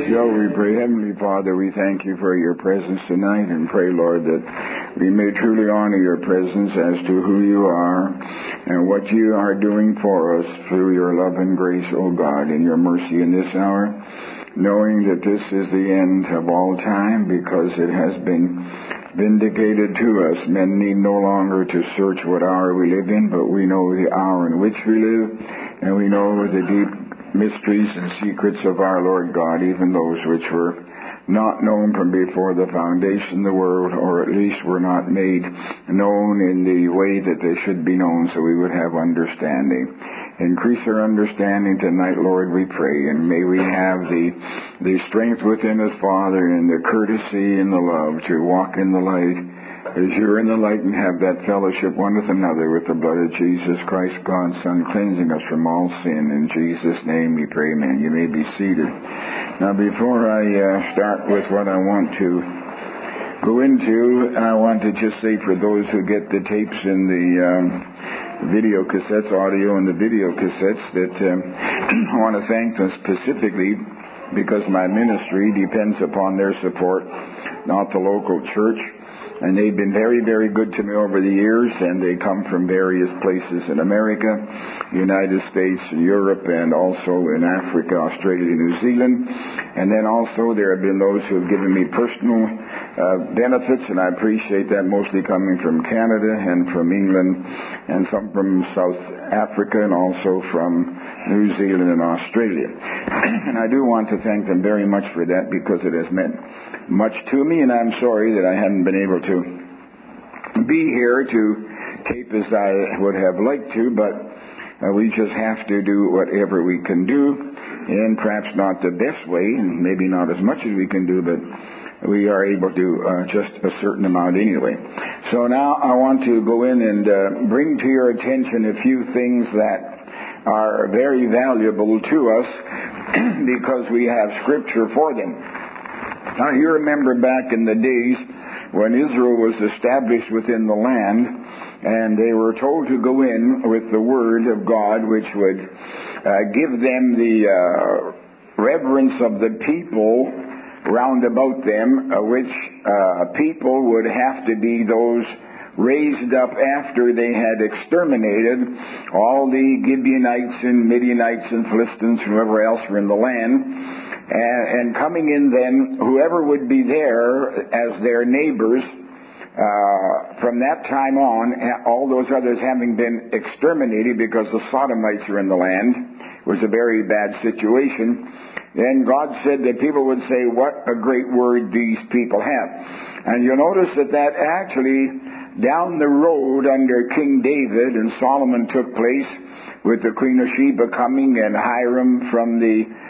Shall we pray? Heavenly Father, we thank you for your presence tonight and pray, Lord, that we may truly honor your presence as to who you are and what you are doing for us through your love and grace, O God, in your mercy in this hour, knowing that this is the end of all time because it has been vindicated to us. Men need no longer to search what hour we live in, but we know the hour in which we live, and we know the deep mysteries and secrets of our Lord God, even those which were not known from before the foundation of the world, or at least were not made known in the way that they should be known, so we would have understanding. Increase our understanding tonight, Lord, we pray, and may we have the strength within us, Father, and the courtesy and the love to walk in the light as you're in the light and have that fellowship one with another with the blood of Jesus Christ, God's Son, cleansing us from all sin. In Jesus' name we pray, amen. You may be seated. Now, before I start with what I want to go into, I want to just say for those who get the tapes and the video cassettes, audio and the video cassettes, that I want to thank them specifically because my ministry depends upon their support, not the local church. And they've been very, very good to me over the years, and they come from various places in America, United States, Europe, and also in Africa, Australia, and New Zealand. And then also there have been those who have given me personal benefits, and I appreciate that, mostly coming from Canada and from England, and some from South Africa, and also from New Zealand and Australia. And I do want to thank them very much for that because it has meant much to me, and I'm sorry that I haven't been able to be here to tape as I would have liked to, but we just have to do whatever we can do, and perhaps not the best way, and maybe not as much as we can do, but we are able to just a certain amount anyway. So now I want to go in and bring to your attention a few things that are very valuable to us because we have Scripture for them. Now, you remember back in the days when Israel was established within the land, and they were told to go in with the Word of God, which would give them the reverence of the people round about them, which people would have to be those raised up after they had exterminated all the Gibeonites and Midianites and Philistines, whoever else were in the land. And coming in then, whoever would be there as their neighbors, from that time on, all those others having been exterminated because the Sodomites were in the land, it was a very bad situation. Then God said that people would say, what a great word these people have. And you'll notice that actually down the road under King David and Solomon took place with the Queen of Sheba coming and Hiram from the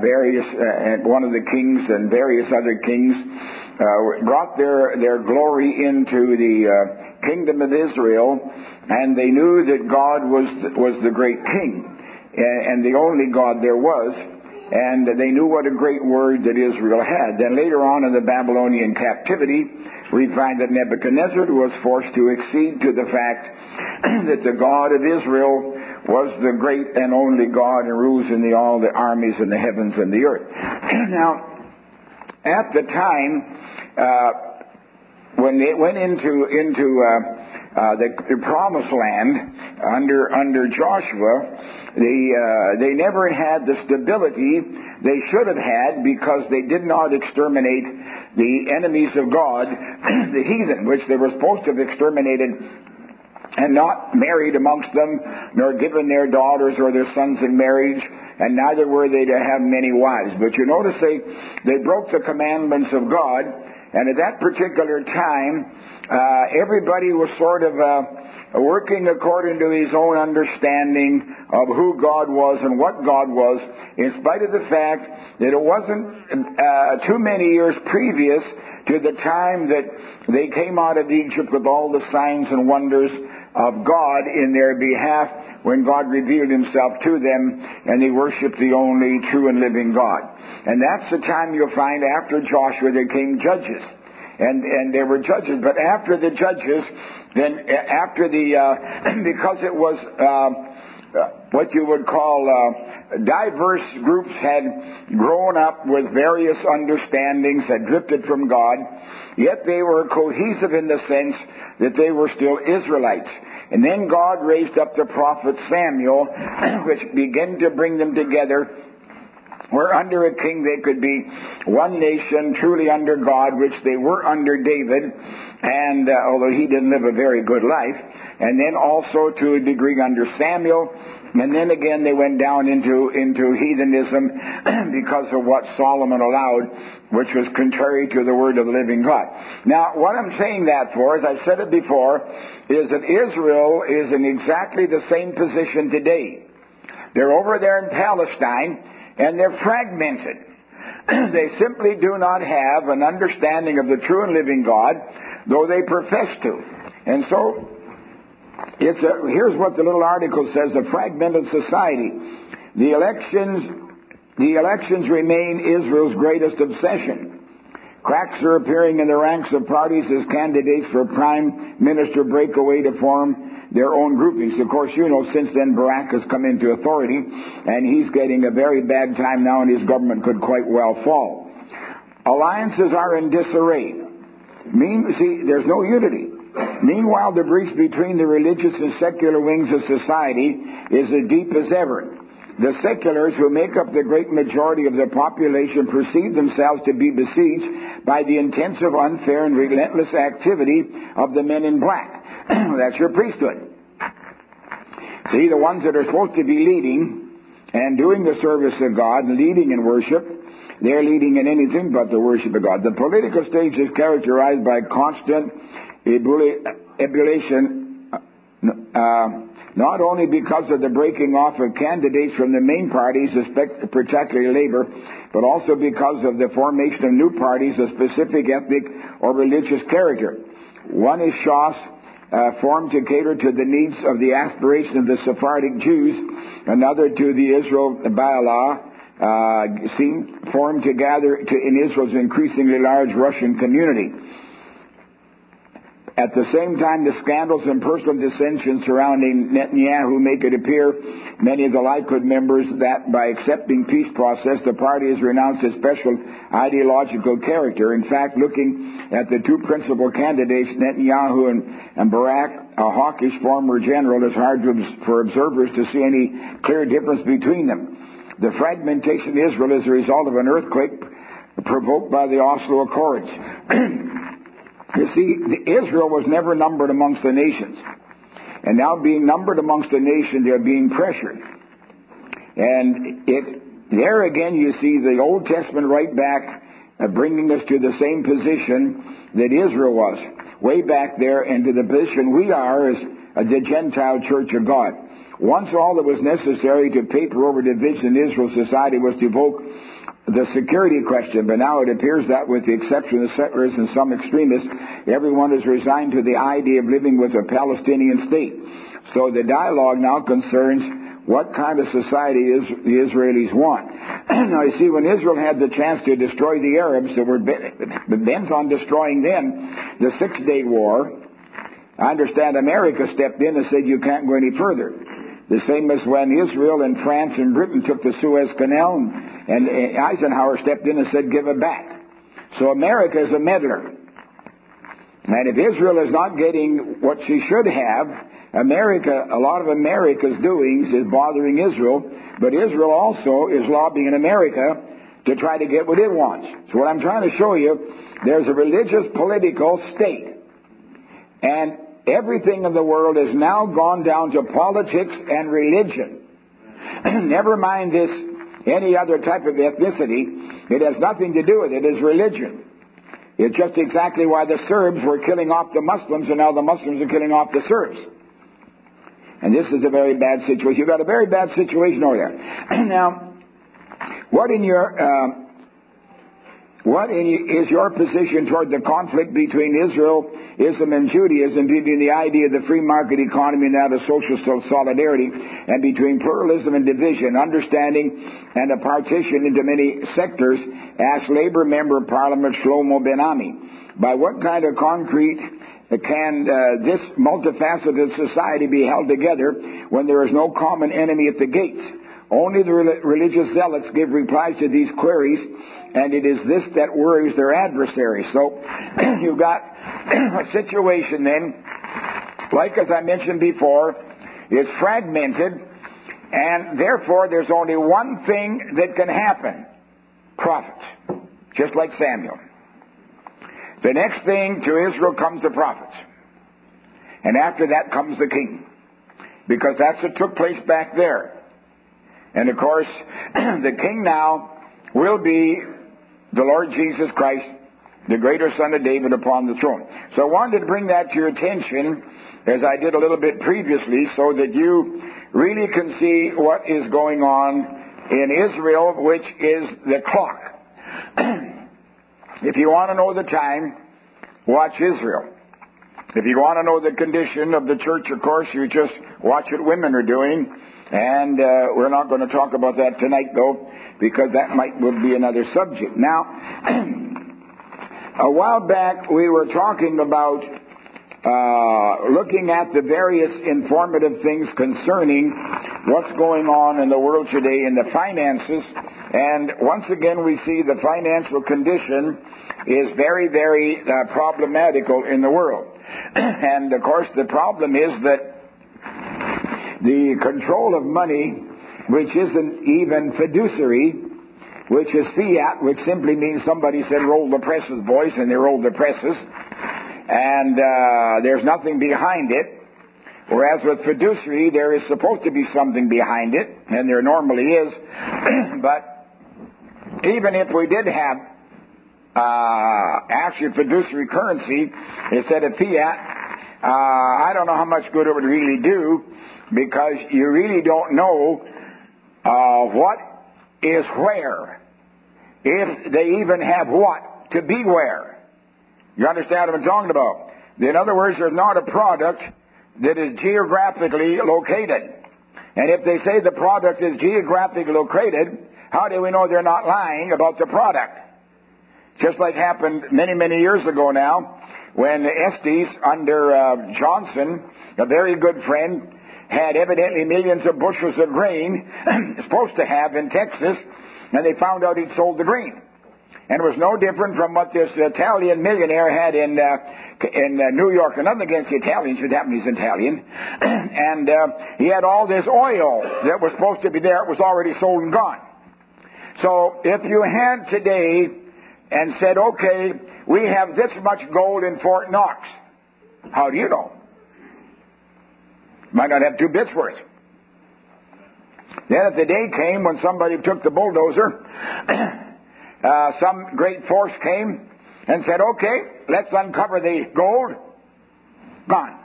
one of the kings and various other kings brought their glory into the kingdom of Israel, and they knew that God was the great king and the only God there was, and they knew what a great word that Israel had. Then later on in the Babylonian captivity, we find that Nebuchadnezzar was forced to accede to the fact that the God of Israel was the great and only God and rules in all the armies in the heavens and the earth. Now, at the time when they went into the promised land under Joshua, they never had the stability they should have had because they did not exterminate the enemies of God, the heathen, which they were supposed to have exterminated and not married amongst them, nor given their daughters or their sons in marriage, and neither were they to have many wives. But you notice they broke the commandments of God, and at that particular time, everybody was sort of working according to his own understanding of who God was and what God was, in spite of the fact that it wasn't too many years previous to the time that they came out of Egypt with all the signs and wonders of God in their behalf when God revealed himself to them and they worshiped the only true and living God. And that's the time you'll find after Joshua there came judges. And there were judges, but after the judges, then after the, because it was what you would call diverse groups had grown up with various understandings, had drifted from God, yet they were cohesive in the sense that they were still Israelites. And then God raised up the prophet Samuel, which began to bring them together, where under a king they could be one nation, truly under God, which they were under David, and although he didn't live a very good life, and then also to a degree under Samuel, and then again they went down into heathenism because of what Solomon allowed, which was contrary to the word of the living God. Now, what I'm saying that for, as I said it before, is that Israel is in exactly the same position today. They're over there in Palestine, and they're fragmented. They simply do not have an understanding of the true and living God, though they profess to. And so, here's what the little article says: a fragmented society. The elections remain Israel's greatest obsession. Cracks are appearing in the ranks of parties as candidates for prime minister break away to form their own groupings. Of course, you know, since then Barak has come into authority, and he's getting a very bad time now, and his government could quite well fall. Alliances are in disarray. See, there's no unity. Meanwhile, the breach between the religious and secular wings of society is as deep as ever. The seculars, who make up the great majority of the population, perceive themselves to be besieged by the intensive, unfair, and relentless activity of the men in black. That's your priesthood. See, the ones that are supposed to be leading and doing the service of God and leading in worship, they're leading in anything but the worship of God. The political stage is characterized by constant ebullition, not only because of the breaking off of candidates from the main parties, particularly Labour, but also because of the formation of new parties of specific ethnic or religious character. One is Shas, formed to cater to the needs of the aspirations of the Sephardic Jews; another to the Israel Baalah, formed to gather in Israel's increasingly large Russian community. At the same time, the scandals and personal dissensions surrounding Netanyahu make it appear many of the Likud members that by accepting peace process, the party has renounced its special ideological character. In fact, looking at the two principal candidates, Netanyahu and Barak, a hawkish former general, it's hard for observers to see any clear difference between them. The fragmentation of Israel is a result of an earthquake provoked by the Oslo Accords. You see, Israel was never numbered amongst the nations. And now being numbered amongst the nations, they're being pressured. And there again you see the Old Testament right back, bringing us to the same position that Israel was. Way back there, and to the position we are as the Gentile Church of God. Once all that was necessary to paper over division in Israel's society was to evoke the security question, but now it appears that, with the exception of settlers and some extremists, everyone is resigned to the idea of living with a Palestinian state. So the dialogue now concerns what kind of society the Israelis want. Now you see, when Israel had the chance to destroy the Arabs that were bent on destroying them, the 6-Day War, I understand America stepped in and said you can't go any further. The same as when Israel and France and Britain took the Suez Canal, and Eisenhower stepped in and said, give it back. So America is a meddler. And if Israel is not getting what she should have, a lot of America's doings is bothering Israel, but Israel also is lobbying America to try to get what it wants. So what I'm trying to show you, there's a religious political state. And everything in the world has now gone down to politics and religion. Never mind any other type of ethnicity. It has nothing to do with it. It's religion. It's just exactly why the Serbs were killing off the Muslims, and now the Muslims are killing off the Serbs. And this is a very bad situation. You've got a very bad situation over there. Now, what is your position toward the conflict between Islam and Judaism, between the idea of the free market economy and that of social solidarity, and between pluralism and division, understanding and a partition into many sectors, asked Labour Member of Parliament Shlomo Ben Ami. By what kind of concrete can this multifaceted society be held together when there is no common enemy at the gates? Only the religious zealots give replies to these queries, and it is this that worries their adversaries. So you've got a situation then, like as I mentioned before, is fragmented, and therefore there's only one thing that can happen: prophets, just like Samuel. The next thing to Israel comes the prophets, and after that comes the king, because that's what took place back there. And of course, the king now will be the Lord Jesus Christ, the greater son of David, upon the throne. So I wanted to bring that to your attention, as I did a little bit previously, so that you really can see what is going on in Israel, which is the clock. If you want to know the time, watch Israel. If you want to know the condition of the church, of course, you just watch what women are doing. And we're not going to talk about that tonight, though, because that will be another subject. Now, a while back we were talking about looking at the various informative things concerning what's going on in the world today in the finances. And once again we see the financial condition is very, very problematical in the world. And of course the problem is that the control of money, which isn't even fiduciary, which is fiat, which simply means somebody said roll the presses, boys, and they rolled the presses, and there's nothing behind it. Whereas with fiduciary, there is supposed to be something behind it, and there normally is. But even if we did have actually fiduciary currency instead of fiat, I don't know how much good it would really do, because you really don't know what is where, if they even have what to be where. You understand what I'm talking about? In other words, there's not a product that is geographically located. And if they say the product is geographically located, how do we know they're not lying about the product? Just like happened many, many years ago now, when Estes, under Johnson, a very good friend, had evidently millions of bushels of grain, supposed to have in Texas, and they found out he'd sold the grain. And it was no different from what this Italian millionaire had in New York. And nothing against the Italians, it happened he's Italian. And he had all this oil that was supposed to be there. It was already sold and gone. So if you had today and said, okay, we have this much gold in Fort Knox, how do you know? Might not have 2 bits worth. Then if the day came when somebody took the bulldozer, some great force came and said, okay, let's uncover the gold. Gone.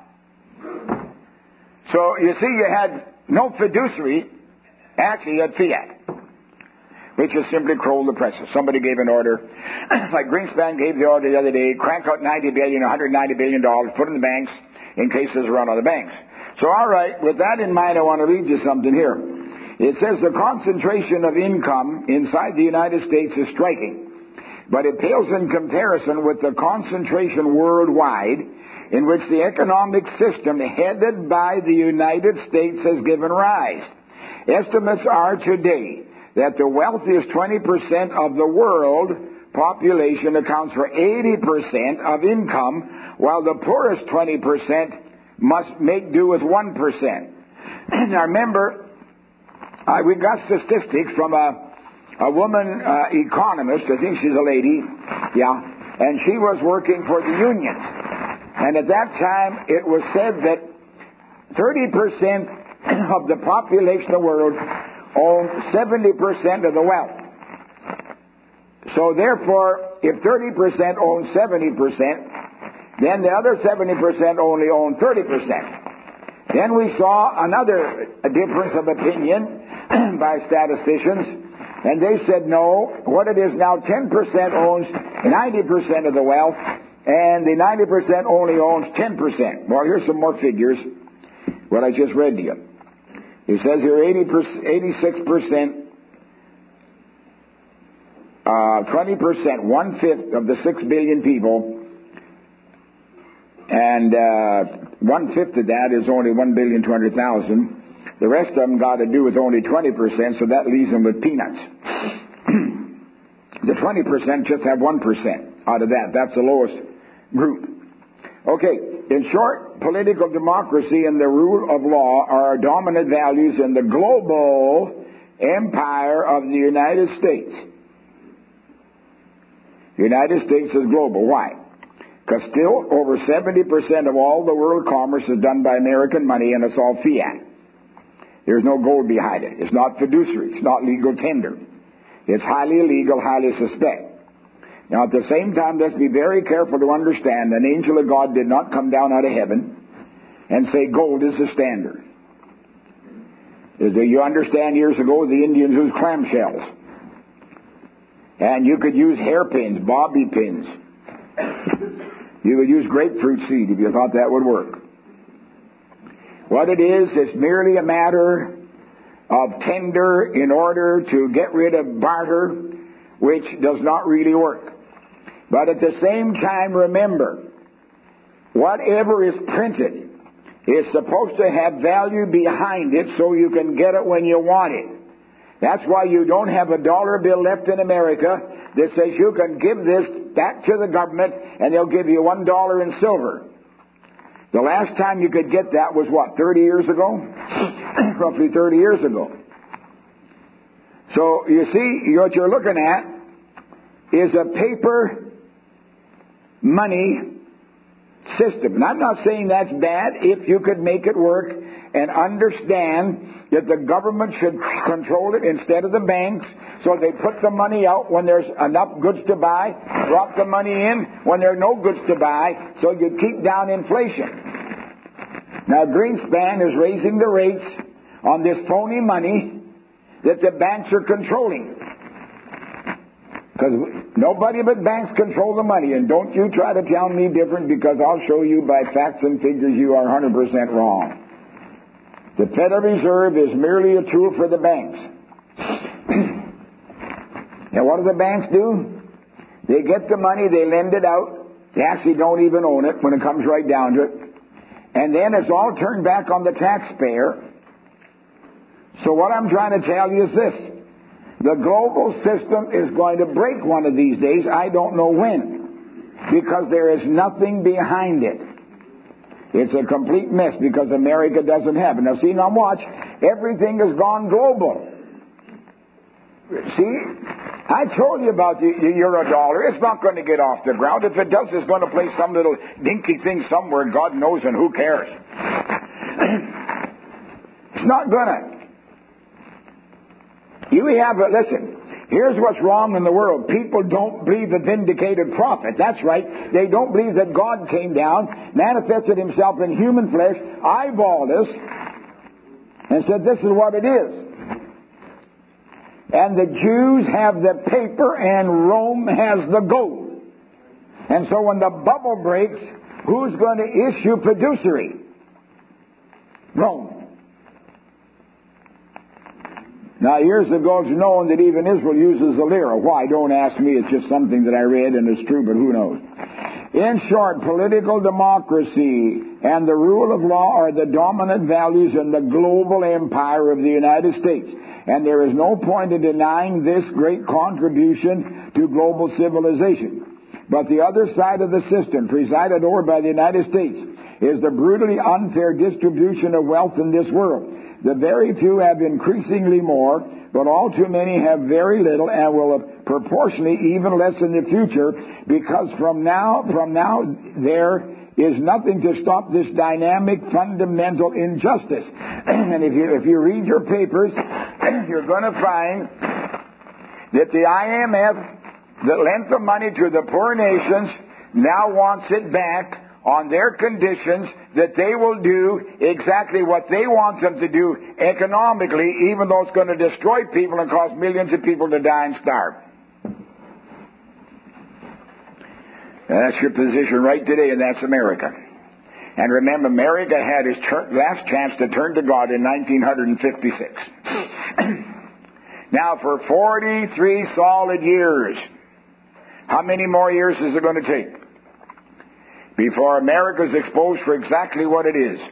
So you see, you had no fiduciary, actually you had fiat, which is simply control the presses. Somebody gave an order, like Greenspan gave the order the other day, crank out $190 billion, put in the banks in case there's a run on the banks. So all right, with that in mind, I want to read you something here. It says the concentration of income inside the United States is striking, but it pales in comparison with the concentration worldwide in which the economic system headed by the United States has given rise. Estimates are today that the wealthiest 20% of the world population accounts for 80% of income, while the poorest 20% must make do with 1%. Now remember, we got statistics from a woman economist, I think she's a lady, and she was working for the unions. And at that time, it was said that 30% of the population of the world owned 70% of the wealth. So therefore, if 30% owned 70%, then the other 70% only owned 30%. Then we saw another difference of opinion by statisticians, and they said no, what it is now, 10% owns 90% of the wealth, and the 90% only owns 10%. Well, here's some more figures, what I just read to you. It says here 86%, 20%, 1/5 of the 6 billion people And 1/5 of that is only 1,200,000. The rest of them got to do with only 20%, so that leaves them with peanuts. The 20% just have 1% out of that. That's the lowest group. Okay, in short, political democracy and the rule of law are dominant values in the global empire of the United States. The United States is global. Why? Because still over 70% of all the world commerce is done by American money, and it's all fiat. There's no gold behind it. It's not fiduciary. It's not legal tender. It's highly illegal, highly suspect. Now, at the same time, let's be very careful to understand an angel of God did not come down out of heaven and say gold is the standard. You understand, years ago, the Indians used clamshells. And you could use hairpins, bobby pins. You could use grapefruit seed if you thought that would work. What it is, it's merely a matter of tender in order to get rid of barter, which does not really work. But at the same time, remember, whatever is printed is supposed to have value behind it so you can get it when you want it. That's why you don't have a dollar bill left in America that says you can give this back to the government and they'll give you $1 in silver. The last time you could get that was what, 30 years ago? Roughly 30 years ago. So you see, what you're looking at is a paper money system. And I'm not saying that's bad if you could make it work and understand that the government should control it instead of the banks, so they put the money out when there's enough goods to buy, drop the money in when there are no goods to buy, so you keep down inflation. Now Greenspan is raising the rates on this phony money that the banks are controlling. Because nobody but banks control the money, and don't you try to tell me different, because I'll show you by facts and figures you are 100% wrong. The Federal Reserve is merely a tool for the banks. And what do the banks do? They get the money, they lend it out. They actually don't even own it when it comes right down to it. And then it's all turned back on the taxpayer. So what I'm trying to tell you is this. The global system is going to break one of these days. I don't know when. Because there is nothing behind it. It's a complete mess because America doesn't have it. Now see, now watch. Everything has gone global. See? I told you about the euro dollar. It's not going to get off the ground. If it does, it's going to play some little dinky thing somewhere. God knows, and who cares? It's not going to. Listen, here's what's wrong in the world. People don't believe the vindicated prophet. That's right. They don't believe that God came down, manifested himself in human flesh, eyeballed us, and said, this is what it is. And the Jews have the paper and Rome has the gold. And so when the bubble breaks, who's going to issue fiduciary? Rome. Now, years ago, it's known that even Israel uses the lira. Why? Don't ask me. It's just something that I read, and it's true, but who knows? In short, political democracy and the rule of law are the dominant values in the global empire of the United States. And there is no point in denying this great contribution to global civilization. But the other side of the system, presided over by the United States, is the brutally unfair distribution of wealth in this world. The very few have increasingly more, but all too many have very little and will proportionally even less in the future, because from now there is nothing to stop this dynamic fundamental injustice. And if you read your papers, you're going to find that the IMF that lent the money to the poor nations now wants it back on their conditions that they will do exactly what they want them to do economically, even though it's going to destroy people and cause millions of people to die and starve. And that's your position right today, and that's America. And remember, America had his last chance to turn to God in 1956. Now, for 43 solid years, how many more years is it going to take? before America is exposed for exactly what it is.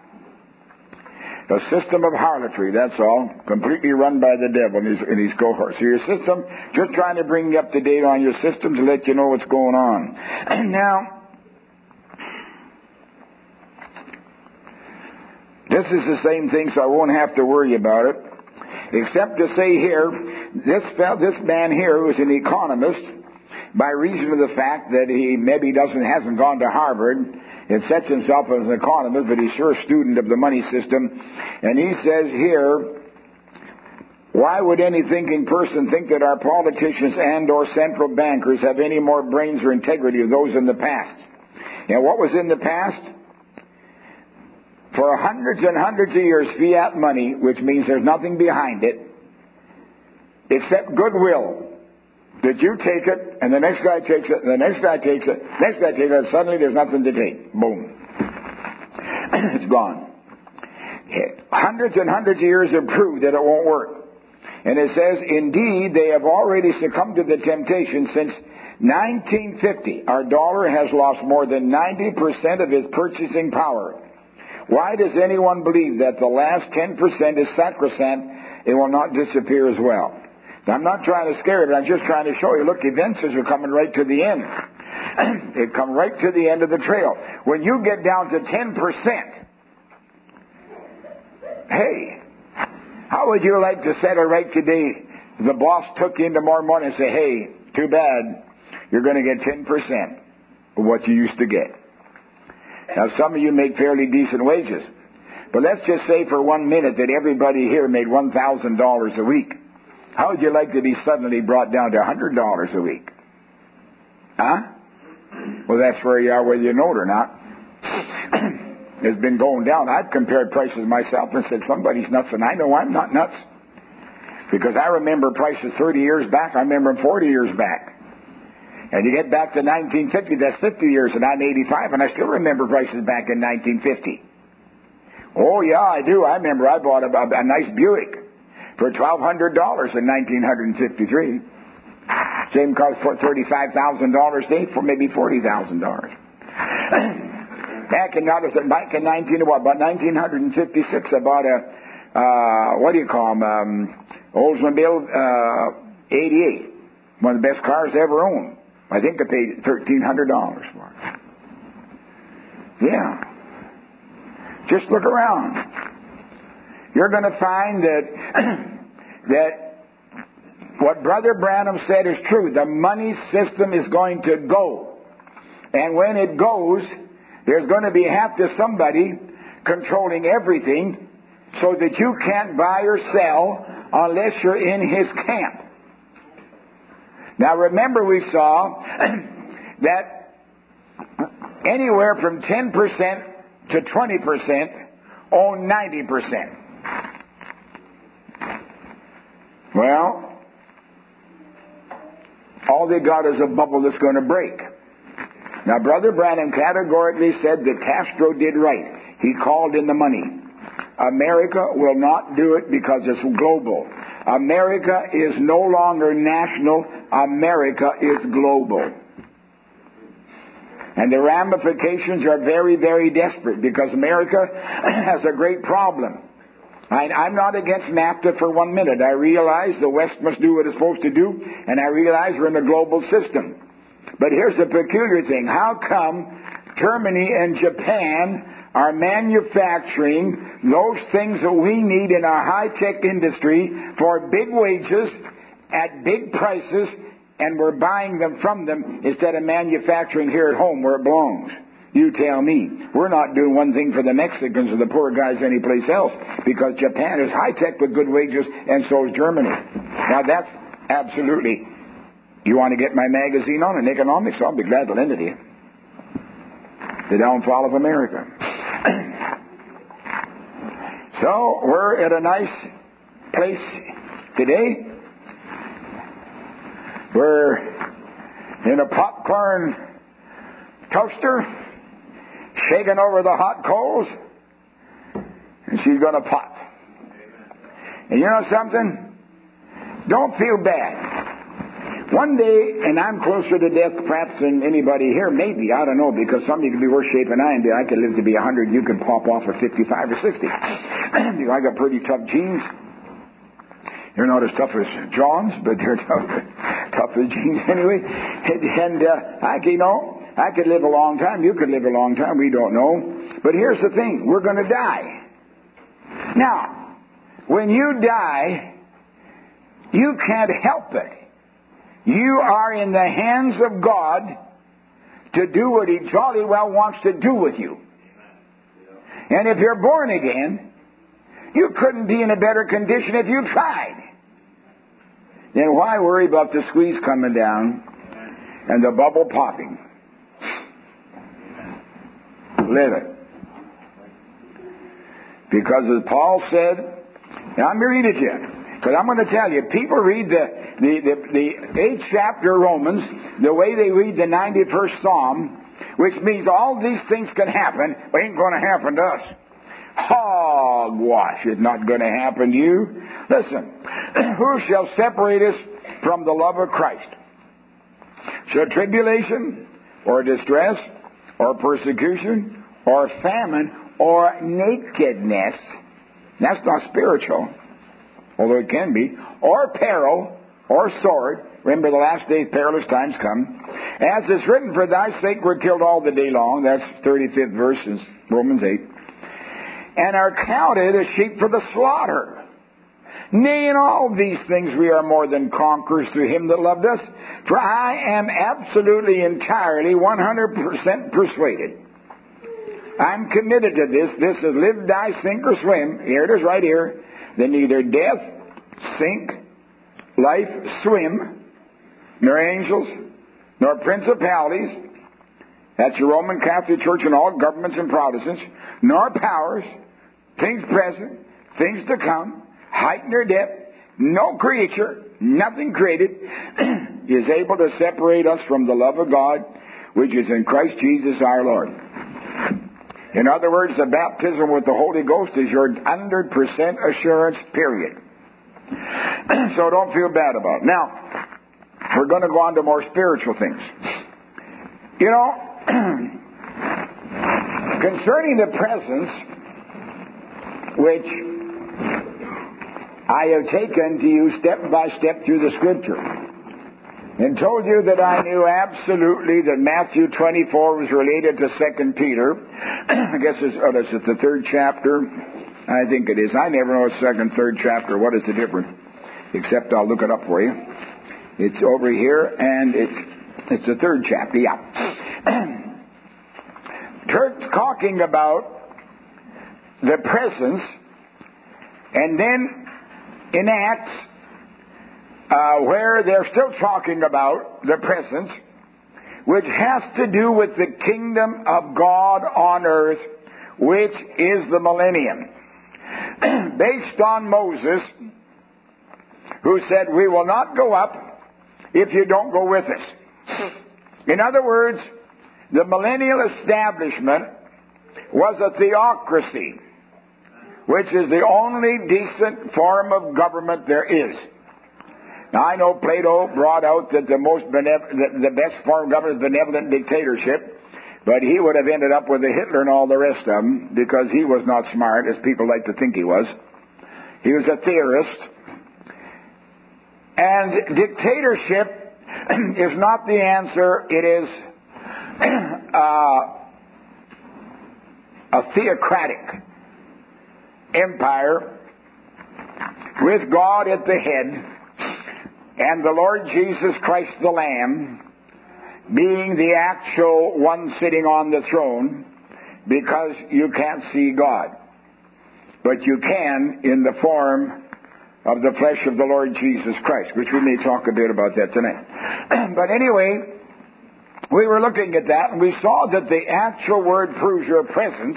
A system of harlotry, that's all. Completely run by the devil and his cohorts. So your system, just trying to bring you up to date on your system to let you know what's going on. And now, this is the same thing, so I won't have to worry about it. Except to say here, this man here who is an economist, by reason of the fact that he maybe hasn't gone to Harvard, it sets himself as an economist, but he's sure a student of the money system. And he says here, why would any thinking person think that our politicians and or central bankers have any more brains or integrity than those in the past? And what was in the past? For hundreds and hundreds of years, fiat money, which means there's nothing behind it, except goodwill. That you take it, and the next guy takes it, and the next guy takes it, next guy takes it, and suddenly there's nothing to take. Boom. It's gone. Hundreds and hundreds of years have proved that it won't work. And it says, indeed, they have already succumbed to the temptation since 1950. Our dollar has lost more than 90% of its purchasing power. Why does anyone believe that the last 10% is sacrosanct? It will not disappear as well. I'm not trying to scare you, but I'm just trying to show you, look, events are coming right to the end. They come right to the end of the trail. When you get down to 10%, hey, how would you like to settle right today? The boss took you into more money and say, hey, too bad, you're going to get 10% of what you used to get. Now, some of you make fairly decent wages, but let's just say for 1 minute that everybody here made $1,000 a week. How would you like to be suddenly brought down to $100 a week? Huh? Well, that's where you are, whether you know it or not. It's been going down. I've compared prices myself and said, somebody's nuts, and I know I'm not nuts. Because I remember prices 30 years back. I remember them 40 years back. And you get back to 1950, that's 50 years, and I'm 85, and I still remember prices back in 1950. Oh, yeah, I do. I remember I bought a nice Buick for $1,200 in 1953. Same cost for $35,000 today for maybe $40,000. Back in 1956, I bought a Oldsmobile 88, one of the best cars I ever owned. I think I paid $1,300 for it. Yeah. Just look around. You're going to find that what Brother Branham said is true. The money system is going to go. And when it goes, there's going to be somebody controlling everything so that you can't buy or sell unless you're in his camp. Now remember, we saw that anywhere from 10% to 20% own 90%. Well, all they got is a bubble that's going to break. Now, Brother Branham categorically said that Castro did right. He called in the money. America will not do it because it's global. America is no longer national. America is global. And the ramifications are very, very desperate because America has a great problem. I'm not against NAFTA for 1 minute. I realize the West must do what it's supposed to do, and I realize we're in a global system. But here's the peculiar thing. How come Germany and Japan are manufacturing those things that we need in our high-tech industry for big wages at big prices, and we're buying them from them instead of manufacturing here at home where it belongs? You tell me. We're not doing one thing for the Mexicans or the poor guys anyplace else because Japan is high-tech with good wages, and so is Germany. Now that's absolutely... You want to get my magazine on in economics? I'll be glad to lend it to you. The Downfall of America. So, we're at a nice place today. We're in a popcorn toaster, shaking over the hot coals, and she's going to pop. And you know something? Don't feel bad. One day, and I'm closer to death perhaps than anybody here, maybe, I don't know, because some of you could be worse shape than I am. I could live to be 100, you could pop off at 55 or 60. I got pretty tough genes. They're not as tough as John's, but they're tough as genes anyway. And I could live a long time. You could live a long time. We don't know. But here's the thing. We're going to die. Now, when you die, you can't help it. You are in the hands of God to do what He jolly well wants to do with you. And if you're born again, you couldn't be in a better condition if you tried. Then why worry about the squeeze coming down and the bubble popping? Live it. Because as Paul said, and I'm going to read it to you, because I'm going to tell you, people read the 8th chapter of Romans the way they read the 91st Psalm, which means all these things can happen, but ain't going to happen to us. Hogwash, it's not going to happen to you. Listen, who shall separate us from the love of Christ? Shall tribulation, or distress, or persecution, or famine, or nakedness, that's not spiritual, although it can be, or peril, or sword. Remember, the last days perilous times come. As is written, for thy sake we're killed all the day long. That's 35th verse in Romans 8. And are counted as sheep for the slaughter. Nay, in all these things we are more than conquerors through Him that loved us. For I am absolutely, entirely, 100% persuaded. I'm committed to this. This is live, die, sink, or swim. Here it is right here. That neither death, sink, life, swim, nor angels, nor principalities, that's your Roman Catholic Church and all governments and Protestants, nor powers, things present, things to come, height nor depth, no creature, nothing created, is able to separate us from the love of God, which is in Christ Jesus our Lord. In other words, the baptism with the Holy Ghost is your 100% assurance, period. So don't feel bad about it. Now, we're going to go on to more spiritual things. You know, concerning the presence, which I have taken to you step by step through the Scripture, and told you that I knew absolutely that Matthew 24 was related to 2 Peter. I guess it's the 3rd chapter. I think it is. I never know it's 2nd, 3rd chapter. What is the difference? Except I'll look it up for you. It's over here, and it's the 3rd chapter. Yeah. Talking about the presence, and then in Acts, where they're still talking about the presence, which has to do with the kingdom of God on earth, which is the millennium. Based on Moses, who said, we will not go up if you don't go with us. In other words, the millennial establishment was a theocracy, which is the only decent form of government there is. Now, I know Plato brought out that the best form of government is benevolent dictatorship, but he would have ended up with a Hitler and all the rest of them because he was not smart, as people like to think he was. He was a theorist. And dictatorship is not the answer. It is a theocratic empire with God at the head, and the Lord Jesus Christ the Lamb being the actual one sitting on the throne, because you can't see God. But you can in the form of the flesh of the Lord Jesus Christ, which we may talk a bit about that tonight. But anyway, we were looking at that, and we saw that the actual word proves your presence,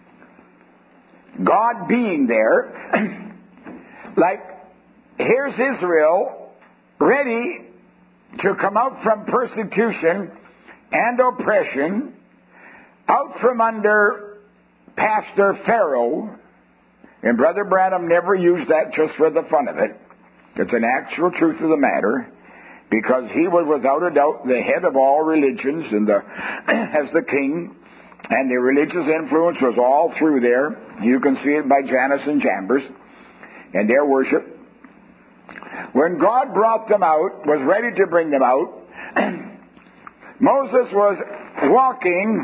God being there. Like, here's Israel ready to come out from persecution and oppression, out from under Pastor Pharaoh. And Brother Branham never used that just for the fun of it. It's an actual truth of the matter. because he was without a doubt the head of all religions and as the king, and the religious influence was all through there. You can see it by Jannes and Jambres and their worship. When God brought them out, was ready to bring them out, Moses was walking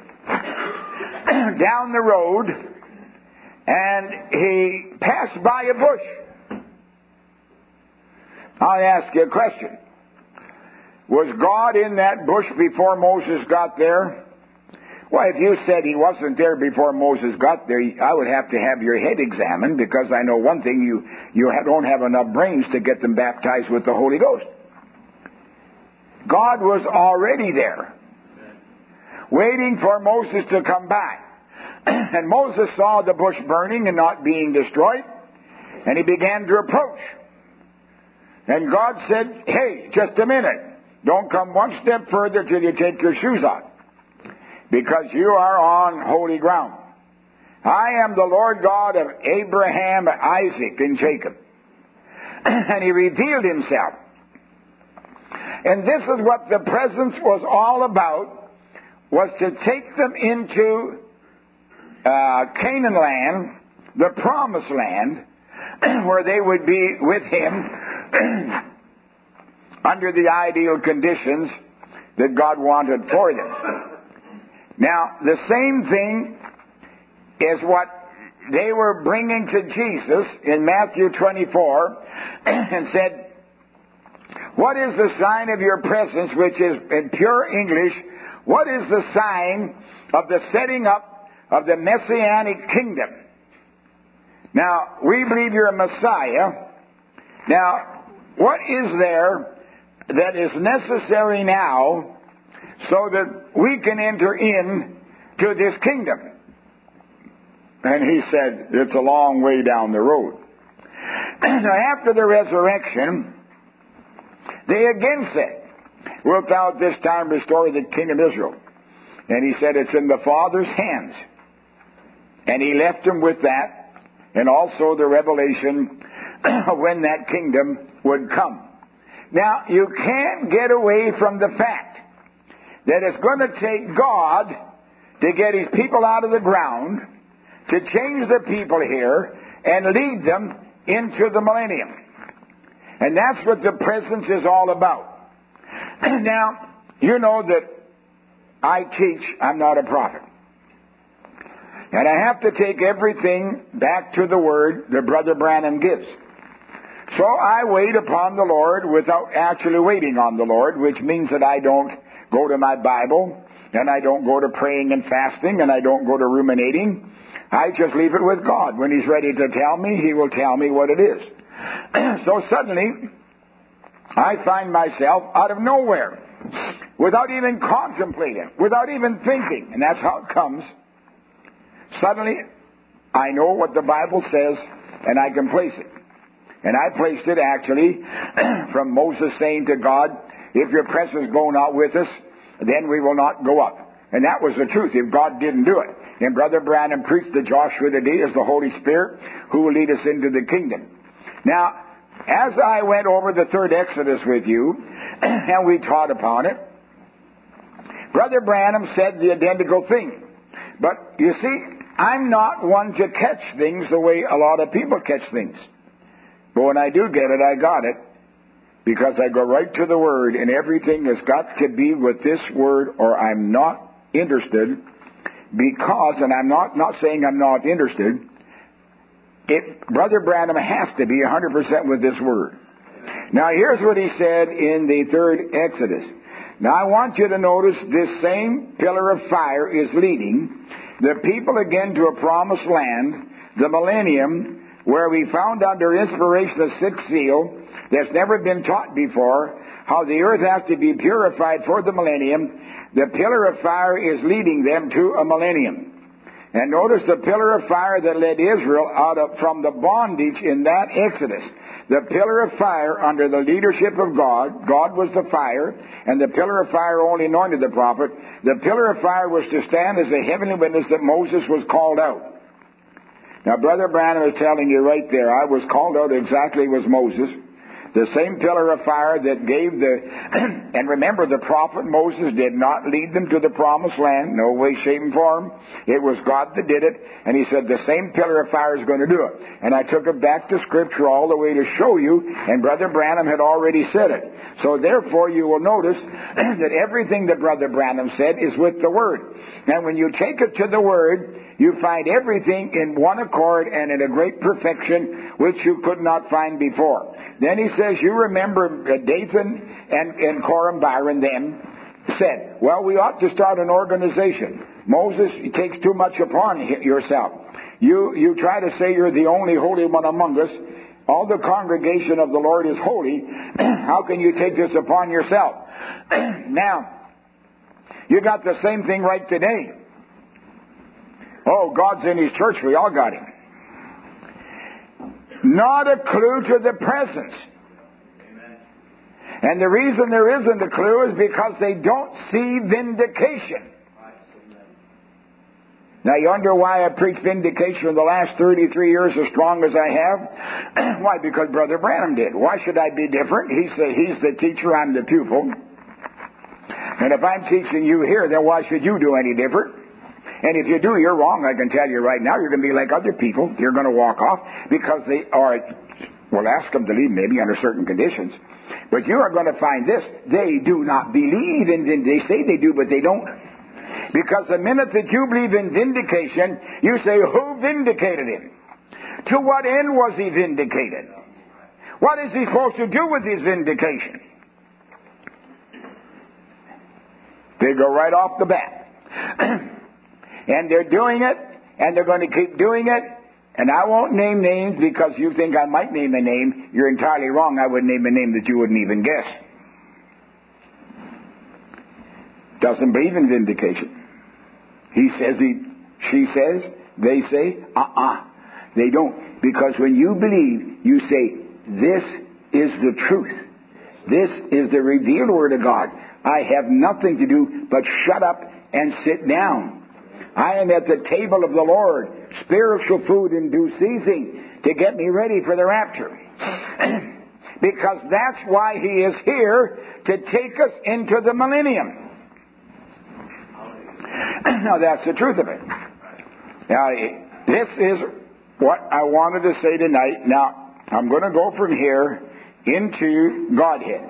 down the road, and he passed by a bush. I'll ask you a question. Was God in that bush before Moses got there? Well, if you said he wasn't there before Moses got there, I would have to have your head examined, because I know one thing, you don't have enough brains to get them baptized with the Holy Ghost. God was already there, waiting for Moses to come back. And Moses saw the bush burning and not being destroyed, and he began to approach. And God said, hey, just a minute. Don't come one step further till you take your shoes off, because you are on holy ground. I am the Lord God of Abraham, Isaac, and Jacob. And he revealed himself. And this is what the presence was all about, was to take them into Canaan land, the promised land, where they would be with him under the ideal conditions that God wanted for them. Now, the same thing is what they were bringing to Jesus in Matthew 24 and said, what is the sign of your presence, which is in pure English, what is the sign of the setting up of the Messianic kingdom? Now, we believe you're a Messiah. Now, what is there that is necessary now so that we can enter in to this kingdom? And he said, it's a long way down the road. Now, after the resurrection, they again said, wilt thou at this time restore the kingdom of Israel? And he said, it's in the Father's hands. And he left them with that, and also the revelation of when that kingdom would come. Now, you can't get away from the fact that it's going to take God to get his people out of the ground, to change the people here, and lead them into the millennium. And that's what the presence is all about. Now, you know that I teach, I'm not a prophet. And I have to take everything back to the word that Brother Branham gives. So I wait upon the Lord without actually waiting on the Lord, which means that I don't go to my Bible, and I don't go to praying and fasting, and I don't go to ruminating. I just leave it with God. When he's ready to tell me, he will tell me what it is. So suddenly, I find myself out of nowhere, without even contemplating, without even thinking, and that's how it comes. Suddenly, I know what the Bible says, and I can place it. And I placed it actually from Moses saying to God, if your presence go not with us, then we will not go up. And that was the truth, if God didn't do it. And Brother Branham preached to Joshua today as the Holy Spirit who will lead us into the kingdom. Now, as I went over the third Exodus with you, and we taught upon it, Brother Branham said the identical thing. But you see, I'm not one to catch things the way a lot of people catch things. But when I do get it, I got it. Because I go right to the Word, and everything has got to be with this Word, or I'm not interested. Because, and I'm not saying I'm not interested, Brother Branham has to be 100% with this Word. Now here's what he said in the third Exodus. Now I want you to notice this same pillar of fire is leading the people again to a promised land, the millennium, where we found under inspiration of sixth seal, that's never been taught before, how the earth has to be purified for the millennium. The pillar of fire is leading them to a millennium. And notice the pillar of fire that led Israel from the bondage in that Exodus. The pillar of fire under the leadership of God. God was the fire, and the pillar of fire only anointed the prophet. The pillar of fire was to stand as a heavenly witness that Moses was called out. Now, Brother Branham is telling you right there, I was called out exactly as Moses. The same pillar of fire that gave and remember, the prophet Moses did not lead them to the promised land, no way, shape, and form. It was God that did it, and he said the same pillar of fire is going to do it. And I took it back to Scripture all the way to show you, and Brother Branham had already said it. So therefore you will notice that everything that Brother Branham said is with the Word. And when you take it to the Word, you find everything in one accord and in a great perfection which you could not find before. Then he says, you remember Dathan and Coram Byron then said, well, we ought to start an organization. Moses, it takes too much upon yourself. You try to say you're the only holy one among us. All the congregation of the Lord is holy. How can you take this upon yourself? Now, you got the same thing right today. Oh, God's in His church. We all got Him. Not a clue to the presence. Amen. And the reason there isn't a clue is because they don't see vindication. Now you wonder why I preach vindication for the last 33 years as strong as I have? Why? Because Brother Branham did. Why should I be different? He's the teacher, I'm the pupil. And if I'm teaching you here, then why should you do any different? And if you do, you're wrong. I can tell you right now, you're going to be like other people. You're going to walk off because they are, well, ask them to leave maybe under certain conditions. But you are going to find this. They do not believe in, they say they do, but they don't. Because the minute that you believe in vindication, you say, who vindicated him? To what end was he vindicated? What is he supposed to do with his vindication? They go right off the bat. And they're doing it, and they're going to keep doing it. And I won't name names because you think I might name a name. You're entirely wrong. I would name a name that you wouldn't even guess. Doesn't believe in vindication. He says, she says, they say, They don't. Because when you believe, you say, this is the truth. This is the revealed Word of God. I have nothing to do but shut up and sit down. I am at the table of the Lord, spiritual food in due season, to get me ready for the rapture. Because that's why He is here, to take us into the millennium. Now that's the truth of it. Now this is what I wanted to say tonight. Now I'm going to go from here into Godhead.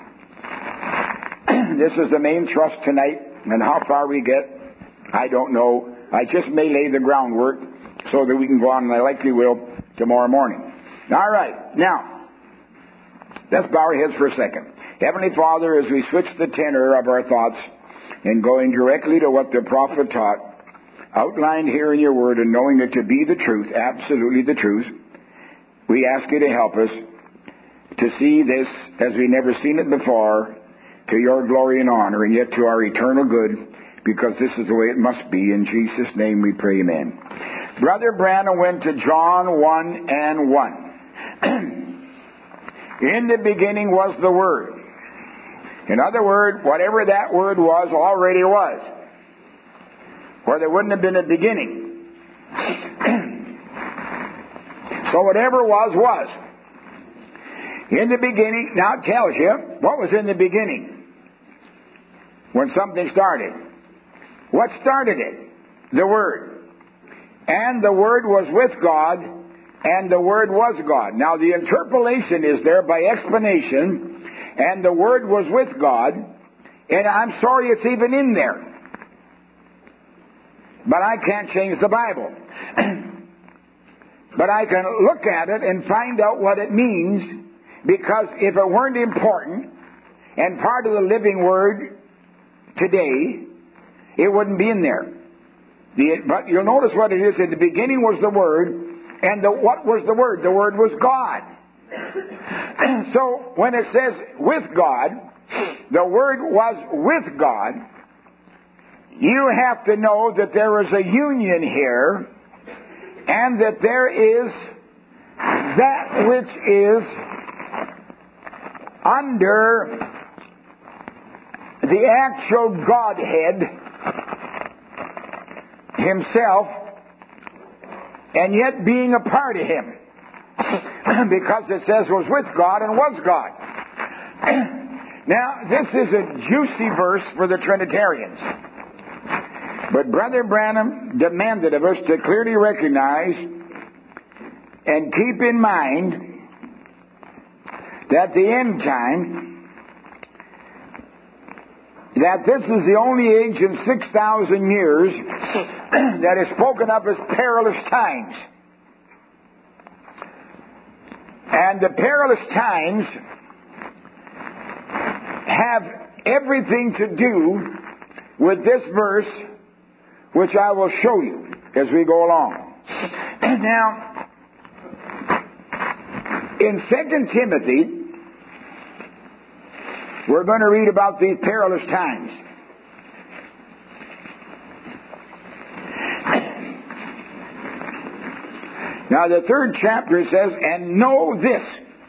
This is the main thrust tonight, and how far we get, I don't know. I just may lay the groundwork so that we can go on, and I likely will tomorrow morning. All right. Now, let's bow our heads for a second. Heavenly Father, as we switch the tenor of our thoughts and going directly to what the prophet taught, outlined here in your word and knowing it to be the truth, absolutely the truth, we ask you to help us to see this as we never seen it before, to your glory and honor, and yet to our eternal good, because this is the way it must be. In Jesus' name we pray, amen. Brother Branham went to John 1 and 1. In the beginning was the Word. In other words, whatever that Word was, already was. Or there wouldn't have been a beginning. So whatever was, was. In the beginning, now it tells you, what was in the beginning? When something started. What started it? The Word. And the Word was with God, and the Word was God. Now the interpolation is there by explanation, and the Word was with God, and I'm sorry it's even in there. But I can't change the Bible. But I can look at it and find out what it means, because if it weren't important and part of the living Word today, it wouldn't be in there. But you'll notice what it is. In the beginning was the Word, and what was the Word? The Word was God. So when it says with God, the Word was with God, you have to know that there is a union here, and that there is that which is under the actual Godhead Himself, and yet being a part of Him. because it says was with God and was God. Now, this is a juicy verse for the Trinitarians. But Brother Branham demanded of us to clearly recognize and keep in mind that the end time, that this is the only age in 6,000 years that is spoken of as perilous times. And the perilous times have everything to do with this verse, which I will show you as we go along. Now, in 2 Timothy, we're going to read about these perilous times. Now, the 3rd chapter says, and know this.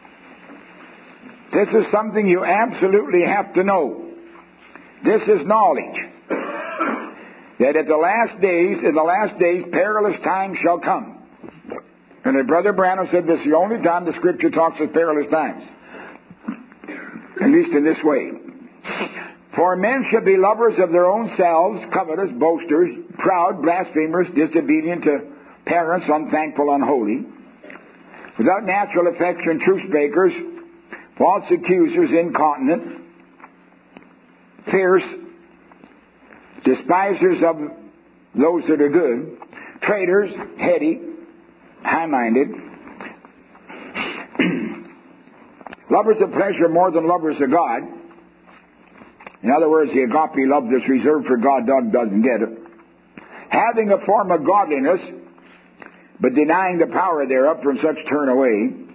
This is something you absolutely have to know. This is knowledge. That in the last days, perilous times shall come. And then Brother Branham said this is the only time the Scripture talks of perilous times. At least in this way. For men shall be lovers of their own selves, covetous, boasters, proud, blasphemers, disobedient to parents, unthankful, unholy, without natural affection, truce breakers, false accusers, incontinent, fierce, despisers of those that are good, traitors, heady, high-minded, lovers of pleasure more than lovers of God. In other words, the agape love that's reserved for God doesn't get it. Having a form of godliness, but denying the power thereof, from such turn away.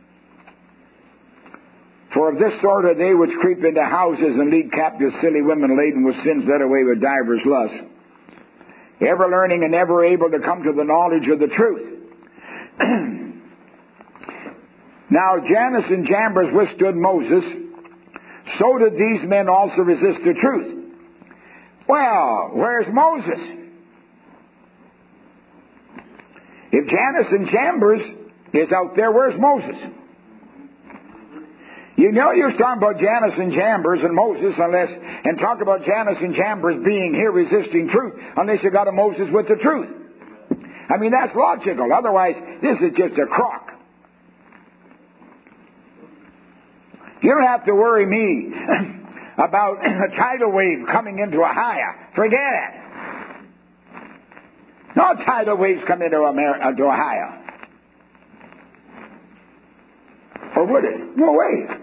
For of this sort are they which creep into houses and lead captive silly women laden with sins led away with divers lusts, ever learning and ever able to come to the knowledge of the truth. Now Jannes and Jambres withstood Moses, so did these men also resist the truth. Well, where's Moses? If Jannes and Jambres is out there, where's Moses? You know you're talking about Jannes and Jambres and Moses and talk about Jannes and Jambres being here resisting truth, unless you got a Moses with the truth. I mean, that's logical. Otherwise, this is just a crock. You don't have to worry me about a tidal wave coming into Ohio. Forget it. No tidal waves come into Ohio. Or would it? No way.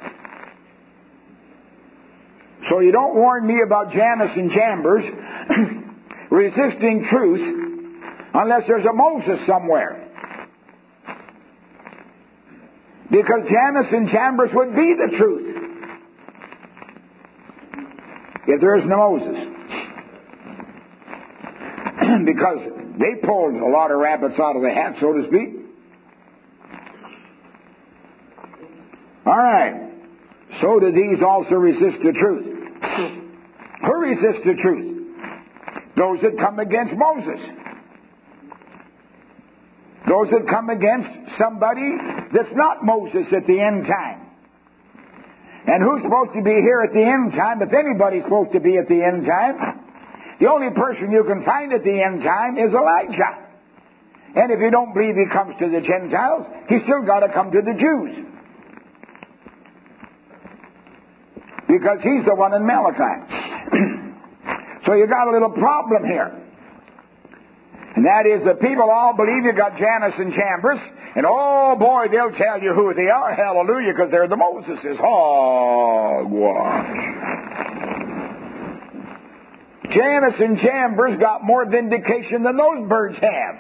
So you don't warn me about Jannes and Jambres resisting truth unless there's a Moses somewhere. Because Jannes and Jambres would be the truth if there isn't a Moses. Because they pulled a lot of rabbits out of the hat, so to speak. All right. So do these also resist the truth. Who resists the truth? Those that come against Moses. Those that come against somebody that's not Moses at the end time. And who's supposed to be here at the end time? If anybody's supposed to be at the end time, the only person you can find at the end time is Elijah. And if you don't believe he comes to the Gentiles, he's still got to come to the Jews. Because he's the one in Malachi. So you got a little problem here. And that is that people all believe you got Jannes and Jambres, and oh boy, they'll tell you who they are, hallelujah, because they're the Moseses. Hogwash. Jannes and Jambres got more vindication than those birds have.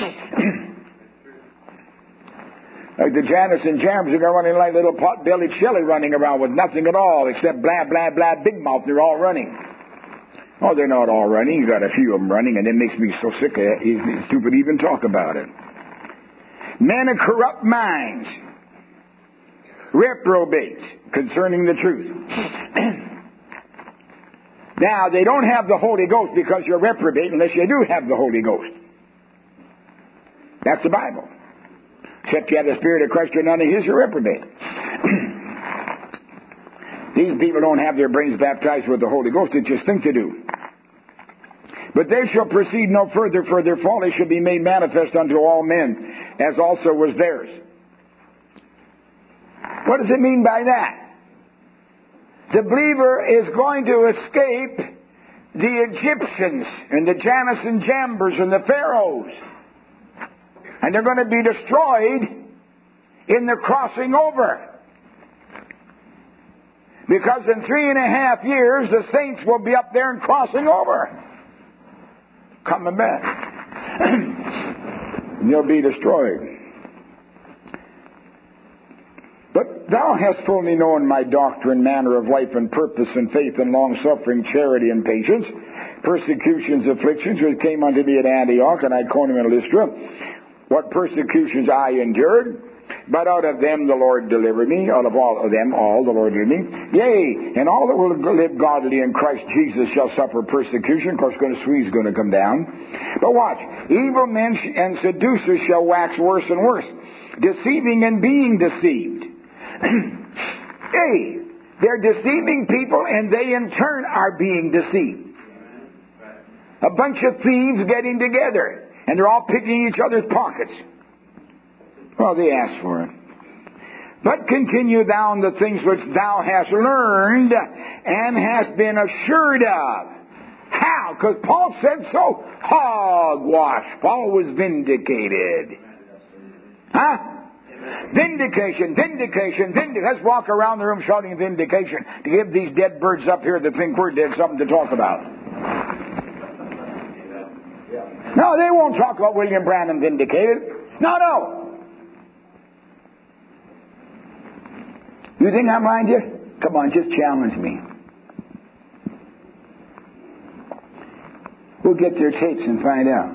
Like the Jannes and Jambres, they're running like little pot-bellied Shelley running around with nothing at all except blah, blah, blah, big mouth. They're all running. Oh, they're not all running. You got a few of them running, and it makes me so sick. It's stupid to even talk about it. Men of corrupt minds, reprobates concerning the truth. Now, they don't have the Holy Ghost because you're reprobate unless you do have the Holy Ghost. That's the Bible. Except you have the Spirit of Christ, you're none of his, you're reprobate. These people don't have their brains baptized with the Holy Ghost, they just think they do. But they shall proceed no further, for their folly shall be made manifest unto all men, as also was theirs. What does it mean by that? The believer is going to escape the Egyptians and the Jannes and Jambres and the Pharaohs. And they're going to be destroyed in the crossing over. Because in 3.5 years, the saints will be up there and crossing over. Coming back. And they'll be destroyed. But thou hast fully known my doctrine, manner of life, and purpose, and faith, and long-suffering, charity, and patience, persecutions, afflictions, which came unto me at Antioch, and Iconium, and Lystra, what persecutions I endured, but out of them the Lord delivered me, out of all of them all the Lord delivered me. Yea, and all that will live godly in Christ Jesus shall suffer persecution. Of course, Swede's going to come down. But watch, evil men and seducers shall wax worse and worse, deceiving and being deceived. Hey, they're deceiving people, and they in turn are being deceived. A bunch of thieves getting together, and they're all picking each other's pockets. Well, they asked for it. But continue thou in the things which thou hast learned and hast been assured of. How? Because Paul said so. Hogwash. Paul was vindicated. Huh? Vindication. Let's walk around the room shouting vindication to give these dead birds up here that think we're dead something to talk about. No, they won't talk about William Branham vindicated. No. You think I'm lying to you? Come on, just challenge me. We'll get their tapes and find out.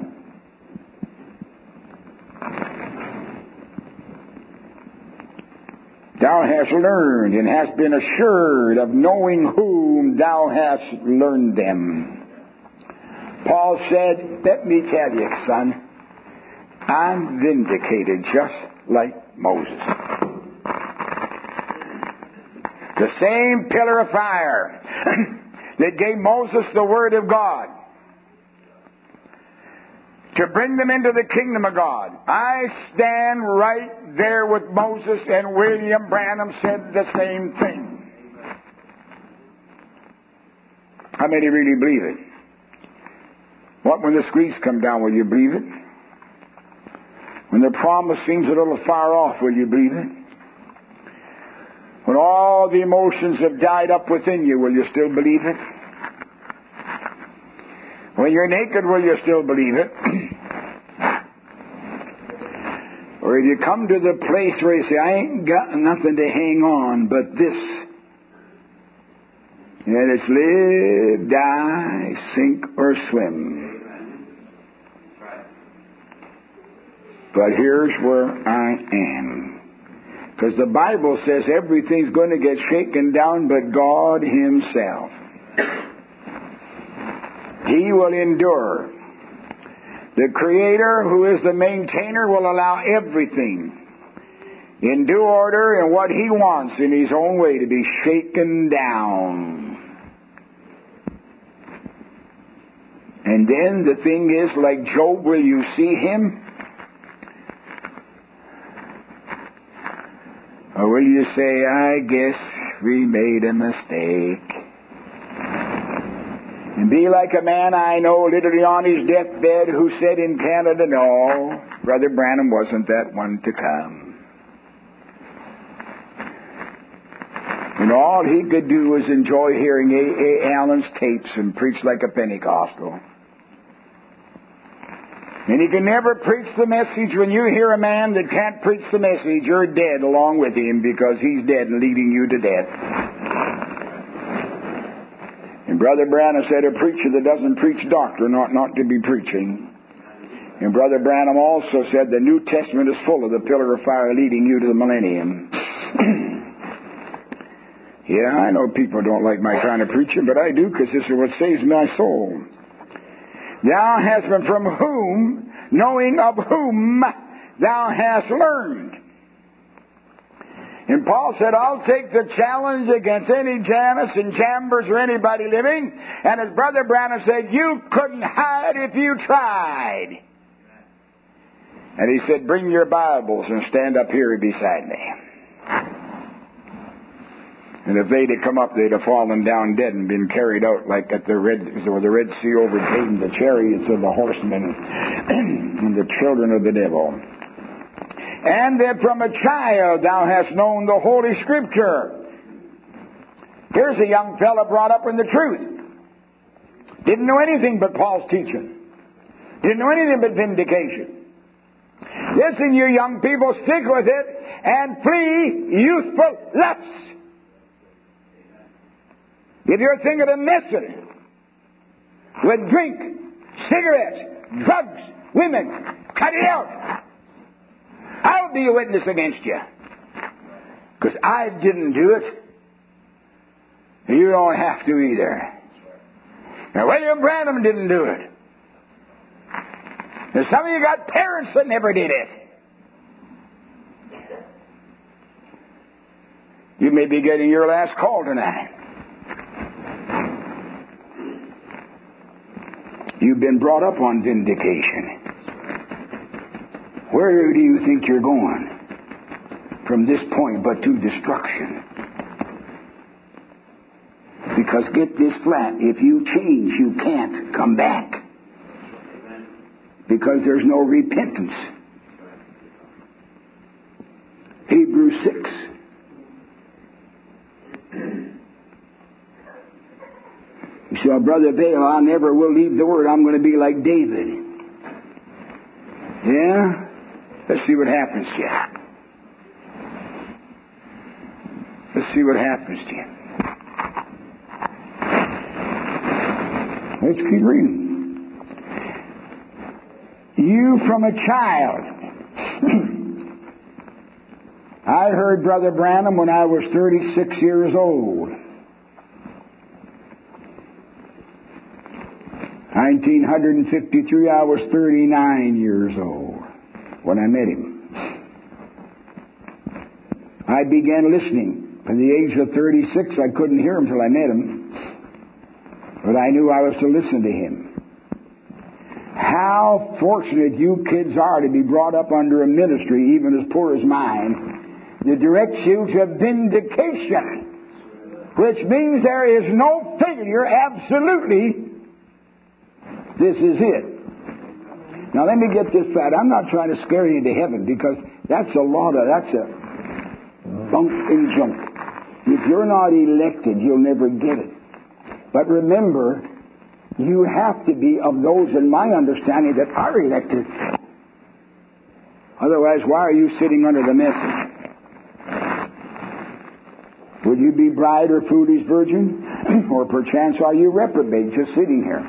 Thou hast learned and hast been assured of knowing whom thou hast learned them. Paul said, let me tell you, son, I'm vindicated just like Moses. The same pillar of fire that gave Moses the Word of God to bring them into the kingdom of God. I stand right there with Moses, and William Branham said the same thing. How many really believe it? What, when the squeeze come down, will you believe it? When the promise seems a little far off, will you believe it? When all the emotions have died up within you, will you still believe it? When you're naked, will you still believe it? Or if you come to the place where you say, I ain't got nothing to hang on but this. And it's live, die, sink, or swim. But here's where I am. Because the Bible says everything's going to get shaken down but God Himself. He will endure. The Creator, who is the maintainer, will allow everything in due order and what He wants in His own way to be shaken down. And then the thing is, like Job, will you see Him? Or will you say, I guess we made a mistake? And be like a man I know literally on his deathbed who said in Canada, no, Brother Branham wasn't that one to come. And all he could do was enjoy hearing A. Allen's tapes and preach like a Pentecostal. And he can never preach the message. When you hear a man that can't preach the message, you're dead along with him, because he's dead and leading you to death. And Brother Branham said a preacher that doesn't preach doctrine ought not to be preaching. And Brother Branham also said the New Testament is full of the pillar of fire leading you to the millennium. Yeah, I know people don't like my kind of preaching, but I do, because this is what saves my soul. Thou hast been from whom, knowing of whom thou hast learned. And Paul said, I'll take the challenge against any Janus and Chambers or anybody living. And his brother Branham said, you couldn't hide if you tried. And he said, bring your Bibles and stand up here beside me. And if they'd have come up, they'd have fallen down dead and been carried out like at the Red Sea overcame the chariots of the horsemen and the children of the devil. And that from a child thou hast known the Holy Scripture. Here's a young fella brought up in the truth. Didn't know anything but Paul's teaching. Didn't know anything but vindication. Listen, you young people, stick with it and flee youthful lusts. If you're thinking of messing with drink, cigarettes, drugs, women, cut it out. I'll be a witness against you. Because I didn't do it. You don't have to either. Now, William Branham didn't do it. And some of you got parents that never did it. You may be getting your last call tonight. You've been brought up on vindication. Where do you think you're going from this point but to destruction? Because get this flat, if you change, you can't come back. Because there's no repentance. Hebrews 6. You say, oh, Brother Vail, I never will leave the Word. I'm going to be like David. Yeah? Let's see what happens to you. Let's see what happens to you. Let's keep reading. You from a child. I heard Brother Branham when I was 36 years old. 1953, I was 39 years old when I met him. I began listening. At the age of 36, I couldn't hear him till I met him. But I knew I was to listen to him. How fortunate you kids are to be brought up under a ministry, even as poor as mine, that directs you to vindication, which means there is no failure, absolutely. This is it. Now let me get this flat. I'm not trying to scare you into heaven, because that's a bunk and junk. If you're not elected, you'll never get it. But remember, you have to be of those, in my understanding, that are elected. Otherwise, why are you sitting under the message? Would you be bride or foolish virgin? Or perchance are you reprobate just sitting here?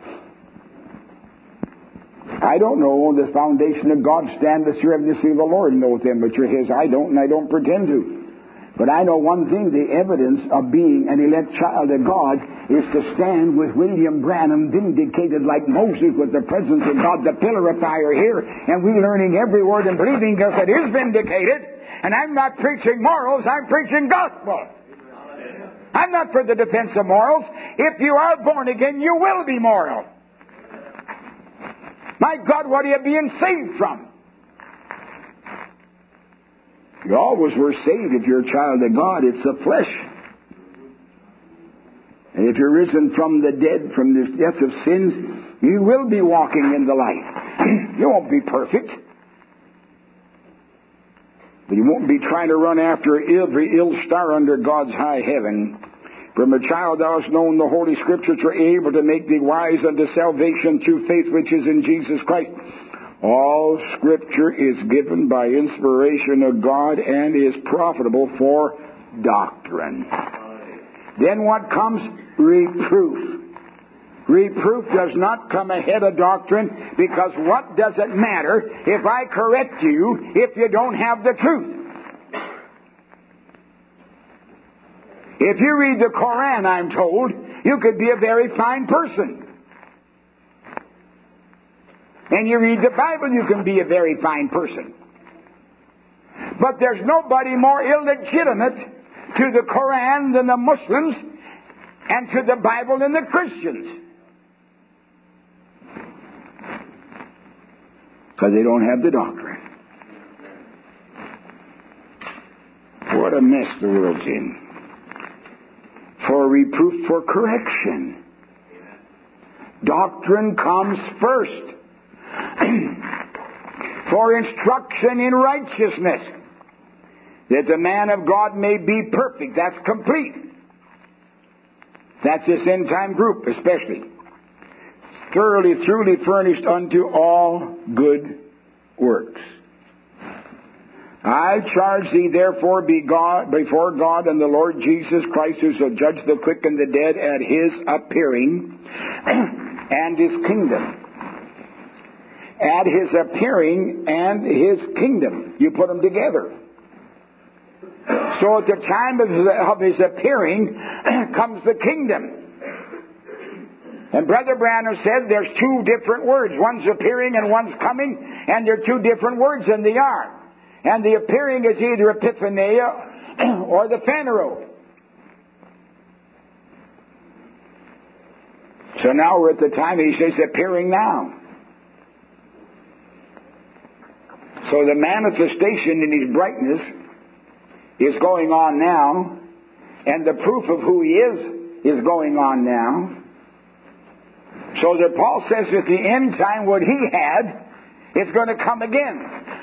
I don't know the foundation of God standeth sure of the sea of the Lord knoweth them which are his. I don't, and I don't pretend to. But I know one thing, the evidence of being an elect child of God is to stand with William Branham, vindicated like Moses with the presence of God, the pillar of fire here, and we learning every word and believing because it is vindicated. And I'm not preaching morals, I'm preaching gospel. I'm not for the defense of morals. If you are born again, you will be moral. My God, what are you being saved from? You always were saved if you're a child of God. It's the flesh. And if you're risen from the dead, from the death of sins, you will be walking in the light. You won't be perfect. But you won't be trying to run after every ill star under God's high heaven. From a child thou hast known the Holy Scriptures are able to make thee wise unto salvation through faith which is in Jesus Christ. All Scripture is given by inspiration of God and is profitable for doctrine. Then what comes? Reproof. Reproof does not come ahead of doctrine, because what does it matter if I correct you if you don't have the truth? If you read the Koran, I'm told, you could be a very fine person. and you read the Bible, you can be a very fine person. But there's nobody more illegitimate to the Koran than the Muslims and to the Bible than the Christians. Because they don't have the doctrine. What a mess the world's in. For reproof, for correction. Doctrine comes first. For instruction in righteousness, that the man of God may be perfect. That's complete. That's this end time group especially. Thoroughly, truly furnished unto all good works. I charge thee therefore before God and the Lord Jesus Christ, who shall judge the quick and the dead at his appearing and his kingdom. At his appearing and his kingdom. You put them together. So at the time of his appearing comes the kingdom. And Brother Branham said there's two different words. One's appearing and one's coming, and they're two different words, and they are. And the appearing is either epiphania or the phaneroo. So now we're at the time he says appearing now. So the manifestation in his brightness is going on now, and the proof of who he is going on now. So that Paul says at the end time what he had is going to come again.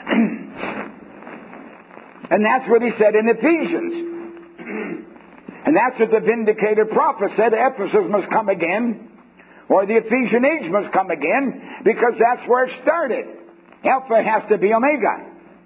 And that's what he said in Ephesians. And that's what the vindicated prophet said. Ephesus must come again, or the Ephesian age must come again, because that's where it started. Alpha has to be Omega.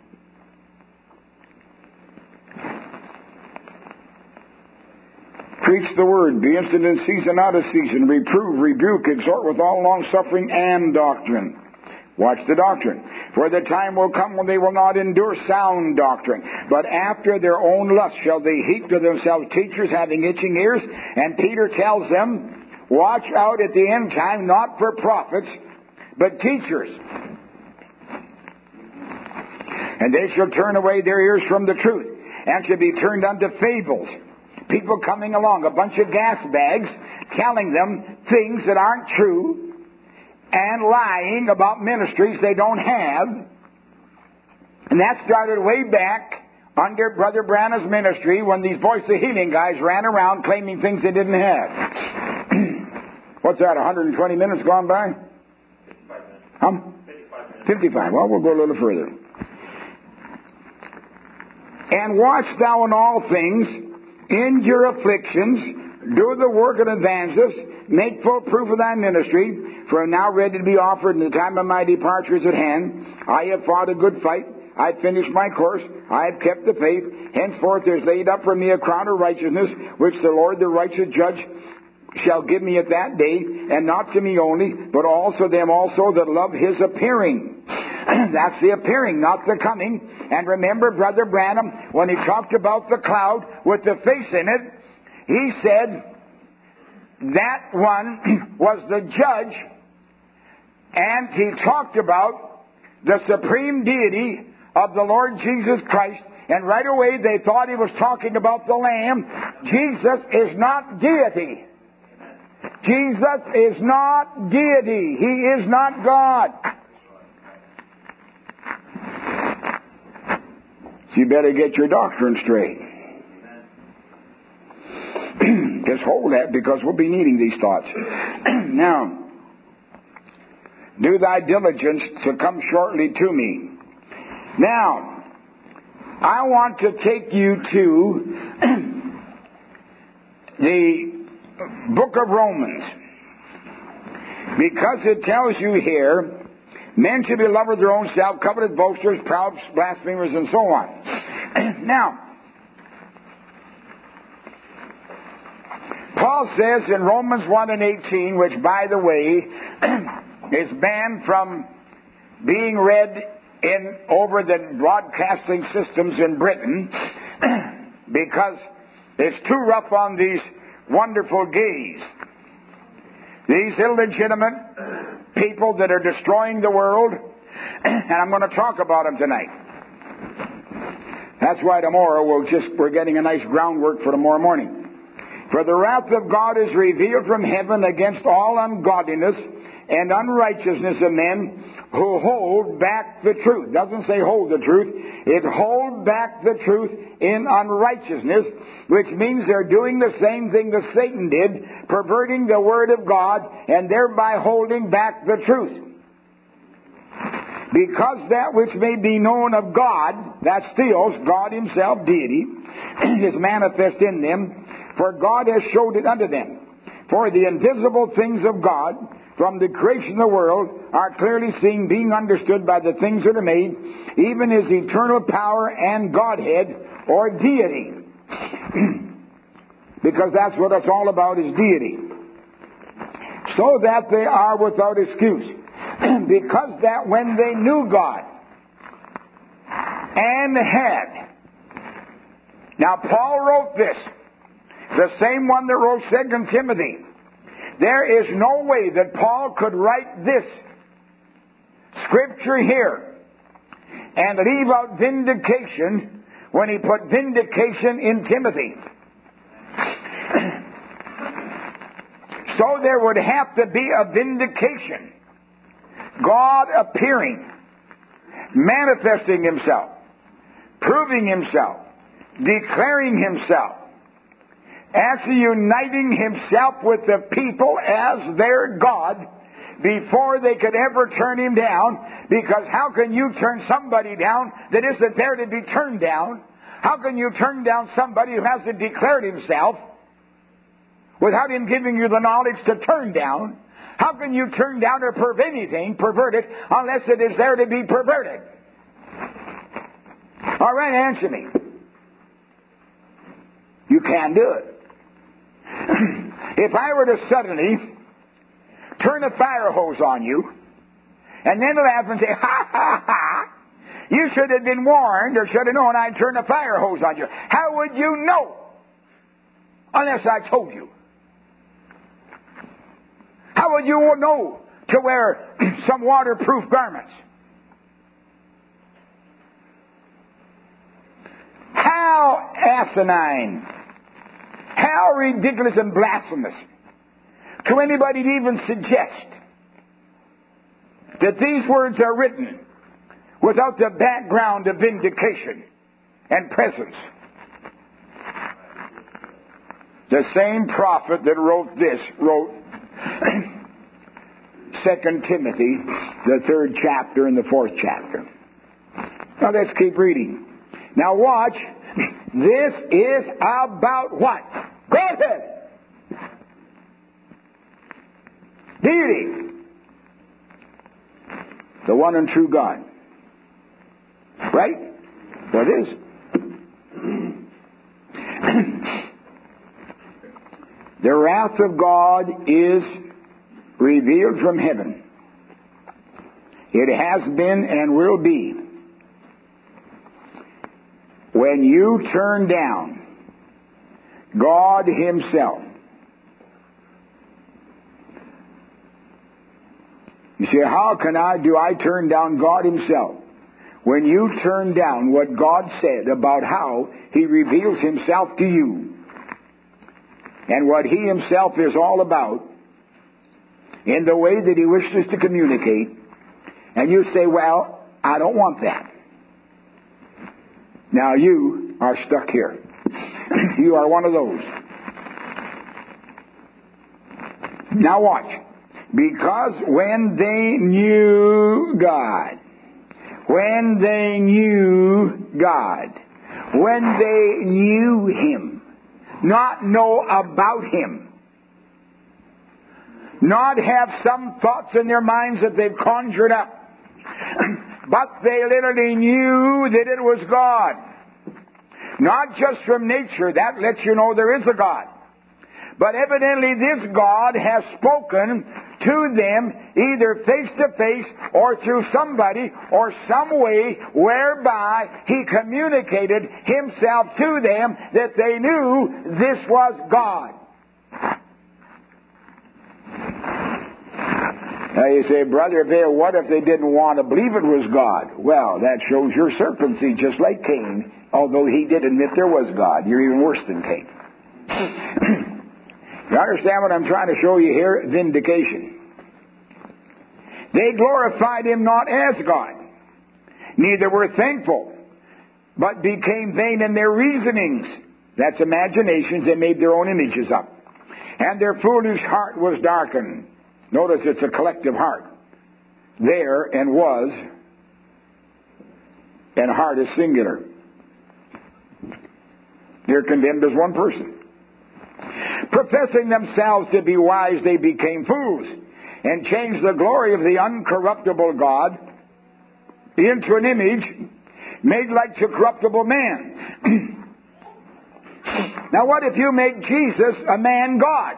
Preach the word, be instant in season, out of season, reprove, rebuke, exhort with all long-suffering and doctrine. Watch the doctrine. For the time will come when they will not endure sound doctrine, but after their own lust shall they heap to themselves teachers having itching ears. And Peter tells them, watch out at the end time, not for prophets, but teachers. And they shall turn away their ears from the truth, and shall be turned unto fables. People coming along, a bunch of gas bags, telling them things that aren't true, and lying about ministries they don't have. And that started way back under Brother Branham's ministry, when these Voice of Healing guys ran around claiming things they didn't have. What's that, 120 minutes gone by? 55 minutes. 55. Well, we'll go a little further. And watch thou in all things, in your afflictions, do the work of evangelist, make full proof of thy ministry, for I am now ready to be offered, and the time of my departure is at hand. I have fought a good fight, I have finished my course, I have kept the faith. Henceforth there is laid up for me a crown of righteousness, which the Lord the righteous judge shall give me at that day, and not to me only, but also them also that love his appearing. That's the appearing, not the coming. And remember Brother Branham, when he talked about the cloud with the face in it, he said that one was the judge, and he talked about the supreme deity of the Lord Jesus Christ, and right away they thought he was talking about the Lamb. Jesus is not deity. Jesus is not deity. He is not God. So you better get your doctrine straight. Just hold that, because we'll be needing these thoughts. Now, do thy diligence to come shortly to me. Now, I want to take you to the book of Romans, because it tells you here, men should be lovers of their own self, covetous, boasters, proud, blasphemers, and so on. Now, Paul says in Romans 1 and 18, which, by the way, is banned from being read over the broadcasting systems in Britain, because it's too rough on these wonderful gays. These illegitimate people that are destroying the world, and I'm going to talk about them tonight. That's why tomorrow we're getting a nice groundwork for tomorrow morning. For the wrath of God is revealed from heaven against all ungodliness and unrighteousness of men who hold back the truth. It doesn't say hold the truth. It hold back the truth in unrighteousness, which means they're doing the same thing that Satan did, perverting the Word of God and thereby holding back the truth. Because that which may be known of God, that steals God Himself, deity, is manifest in them, for God has showed it unto them. For the invisible things of God, from the creation of the world, are clearly seen, being understood by the things that are made, even His eternal power and Godhead, or deity. Because that's what it's all about, is deity. So that they are without excuse. Because that when they knew God, and had. Now Paul wrote this, the same one that wrote 2 Timothy. There is no way that Paul could write this scripture here and leave out vindication when he put vindication in Timothy. So there would have to be a vindication. God appearing, manifesting Himself, proving Himself, declaring Himself, actually uniting Himself with the people as their God before they could ever turn Him down. Because how can you turn somebody down that isn't there to be turned down? How can you turn down somebody who hasn't declared Himself without Him giving you the knowledge to turn down? How can you turn down or pervert it, unless it is there to be perverted? All right, answer me. You can't do it. If I were to suddenly turn a fire hose on you, and then laugh and say, ha, ha, ha, you should have been warned or should have known I'd turn a fire hose on you. How would you know? Unless I told you. How would you know to wear some waterproof garments? How asinine, how ridiculous and blasphemous to anybody to even suggest that these words are written without the background of vindication and presence. The same prophet that wrote this wrote 2 Timothy, the 3rd chapter and the 4th chapter. Now let's keep reading. Now watch. This is about what? Go ahead. Deity. The one and true God. Right? So it is. The wrath of God is revealed from heaven. It has been and will be when you turn down God Himself. You say, how can I turn down God Himself? When you turn down what God said about how He reveals Himself to you and what He Himself is all about in the way that He wishes to communicate, and you say, well, I don't want that. Now you are stuck here. You are one of those. Now watch. Because when they knew God, when they knew Him, not know about Him, not have some thoughts in their minds that they've conjured up, but they literally knew that it was God. Not just from nature, that lets you know there is a God. But evidently this God has spoken to them either face to face or through somebody or some way whereby He communicated Himself to them that they knew this was God. Now you say, Brother Vale, what if they didn't want to believe it was God? Well, that shows your serpency, just like Cain. Although he did admit there was God. You're even worse than Cain. You understand what I'm trying to show you here? Vindication. They glorified him not as God, neither were thankful, but became vain in their reasonings. That's imaginations. They made their own images up. And their foolish heart was darkened. Notice it's a collective heart. There and was, and heart is singular. They're condemned as one person. Professing themselves to be wise, they became fools, and changed the glory of the uncorruptible God into an image made like to corruptible man. Now what if you make Jesus a man God?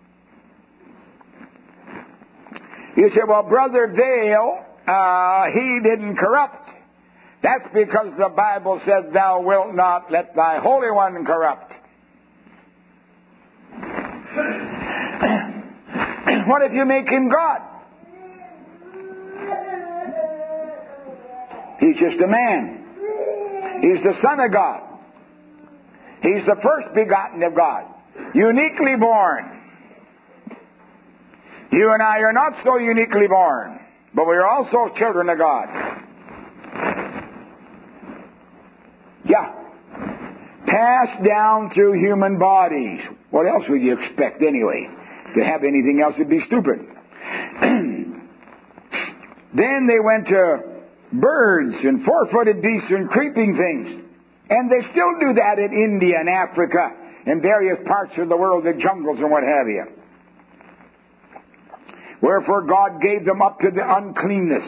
You say, well, Brother Vale, he didn't corrupt. That's because the Bible says, thou wilt not let thy Holy One corrupt. What if you make him God? He's just a man. He's the Son of God. He's the first begotten of God. Uniquely born. You and I are not so uniquely born, but we are also children of God. Yeah. Passed down through human bodies. What else would you expect anyway? To have anything else would be stupid. Then they went to birds and four-footed beasts and creeping things. And they still do that in India and Africa and various parts of the world, the jungles and what have you. Wherefore God gave them up to the uncleanness.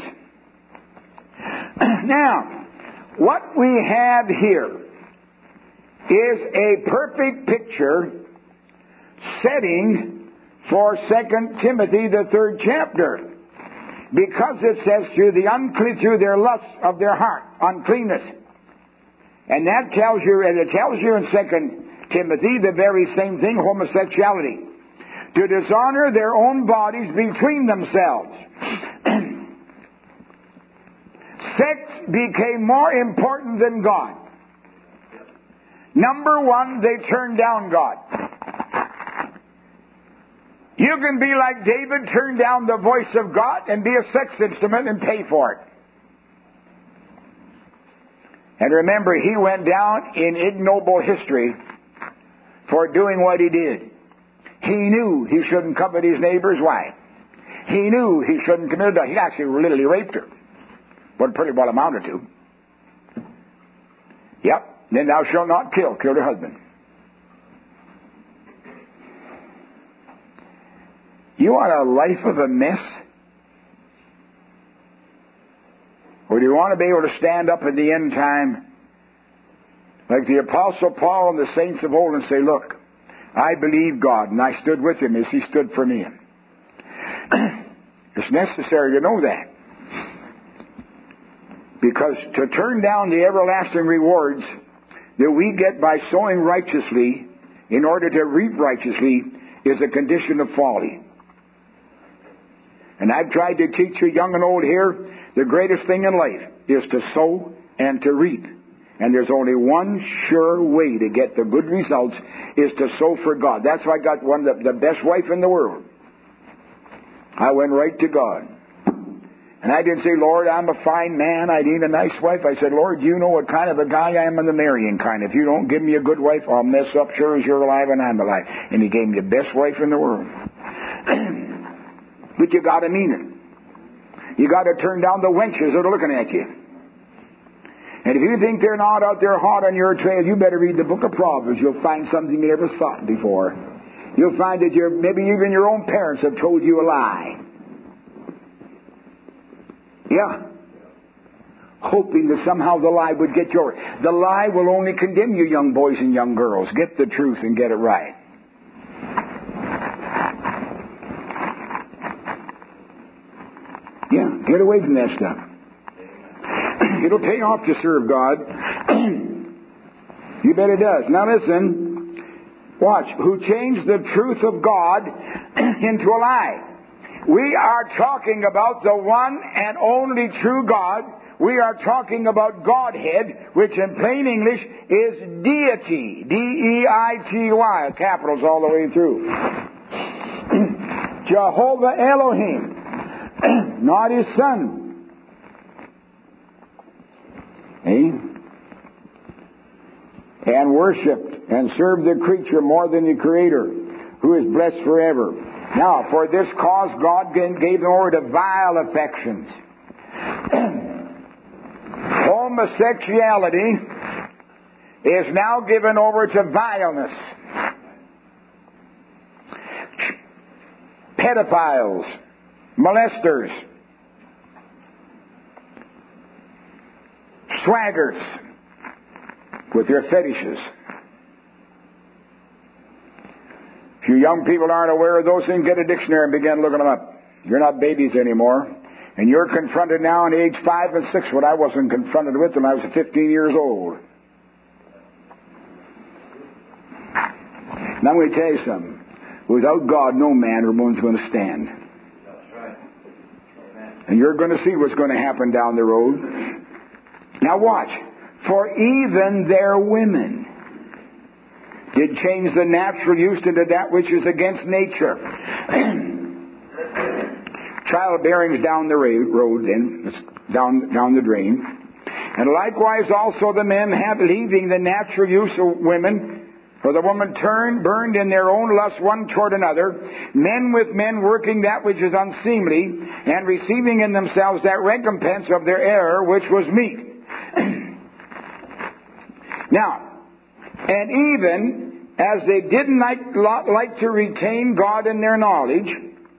Now, what we have here is a perfect picture setting for 2 Timothy, the 3rd chapter. Because it says through their lust of their heart, uncleanness. And that tells you, and it tells you in 2 Timothy the very same thing, homosexuality. To dishonor their own bodies between themselves. Sex became more important than God. Number one, they turned down God. You can be like David, turn down the voice of God and be a sex instrument and pay for it. And remember, he went down in ignoble history for doing what he did. He knew he shouldn't covet his neighbor's wife. He knew he shouldn't commit adultery. He actually literally raped her. What pretty well amounted to. Yep. Then thou shalt not kill. Killed her husband. You want a life of a mess? Or do you want to be able to stand up at the end time like the Apostle Paul and the saints of old and say, look, I believe God and I stood with him as he stood for me. It's necessary to know that. Because to turn down the everlasting rewards that we get by sowing righteously in order to reap righteously is a condition of folly. And I've tried to teach you young and old here, the greatest thing in life is to sow and to reap. And there's only one sure way to get the good results is to sow for God. That's why I got the best wife in the world. I went right to God. And I didn't say, Lord, I'm a fine man, I need a nice wife. I said, Lord, you know what kind of a guy I am in the marrying kind. If you don't give me a good wife, I'll mess up sure as you're alive and I'm alive. And he gave me the best wife in the world. But you got to mean it. You got to turn down the wenches that are looking at you. And if you think they're not out there hot on your trail, you better read the book of Proverbs. You'll find something you never thought before. You'll find that maybe even your own parents have told you a lie. Yeah. Hoping that somehow the lie would get you over. The lie will only condemn you, young boys and young girls. Get the truth and get it right. Yeah, get away from that stuff. It'll pay off to serve God. You bet it does. Now listen. Watch. Who changed the truth of God into a lie. We are talking about the one and only true God. We are talking about Godhead, which in plain English is deity. D-E-I-T-Y. Capitals all the way through. Jehovah Elohim. Not His Son. And worshipped and served the creature more than the Creator, who is blessed forever. Now, for this cause God gave them over to vile affections. Homosexuality is now given over to vileness. Pedophiles, molesters, swaggarts with their fetishes. If you young people aren't aware of those things, get a dictionary and begin looking them up. You're not babies anymore. And you're confronted now at age 5 and 6, what I wasn't confronted with when I was 15 years old. Now I'm going to tell you something. Without God, no man or woman's going to stand. That's right. And you're going to see what's going to happen down the road. Now watch. For even their women did change the natural use into that which is against nature. Childbearing is down the road, then it's down the drain. And likewise also the men have, leaving the natural use of women, for the woman burned in their own lust one toward another, men with men working that which is unseemly, and receiving in themselves that recompense of their error which was meet. Now, and even as they didn't like to retain God in their knowledge,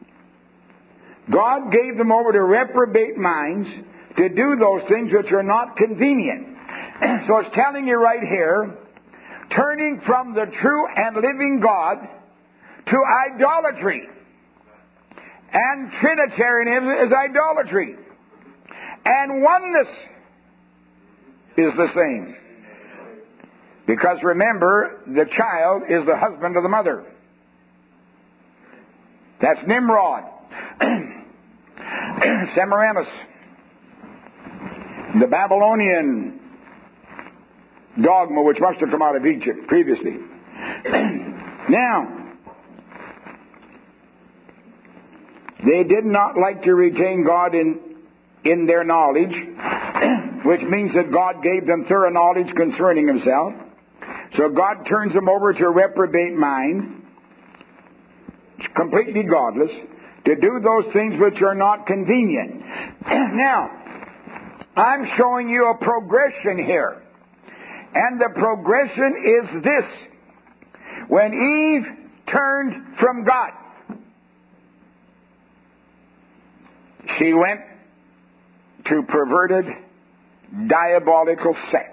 God gave them over to reprobate minds to do those things which are not convenient. So it's telling you right here, turning from the true and living God to idolatry. And Trinitarianism is idolatry. And oneness is the same. Because remember, the child is the husband of the mother. That's Nimrod. Semiramis. The Babylonian dogma which must have come out of Egypt previously. Now, they did not like to retain God in their knowledge, which means that God gave them thorough knowledge concerning Himself. So God turns them over to a reprobate mind, completely godless, to do those things which are not convenient. Now, I'm showing you a progression here. And the progression is this. When Eve turned from God, she went to perverted, diabolical sex.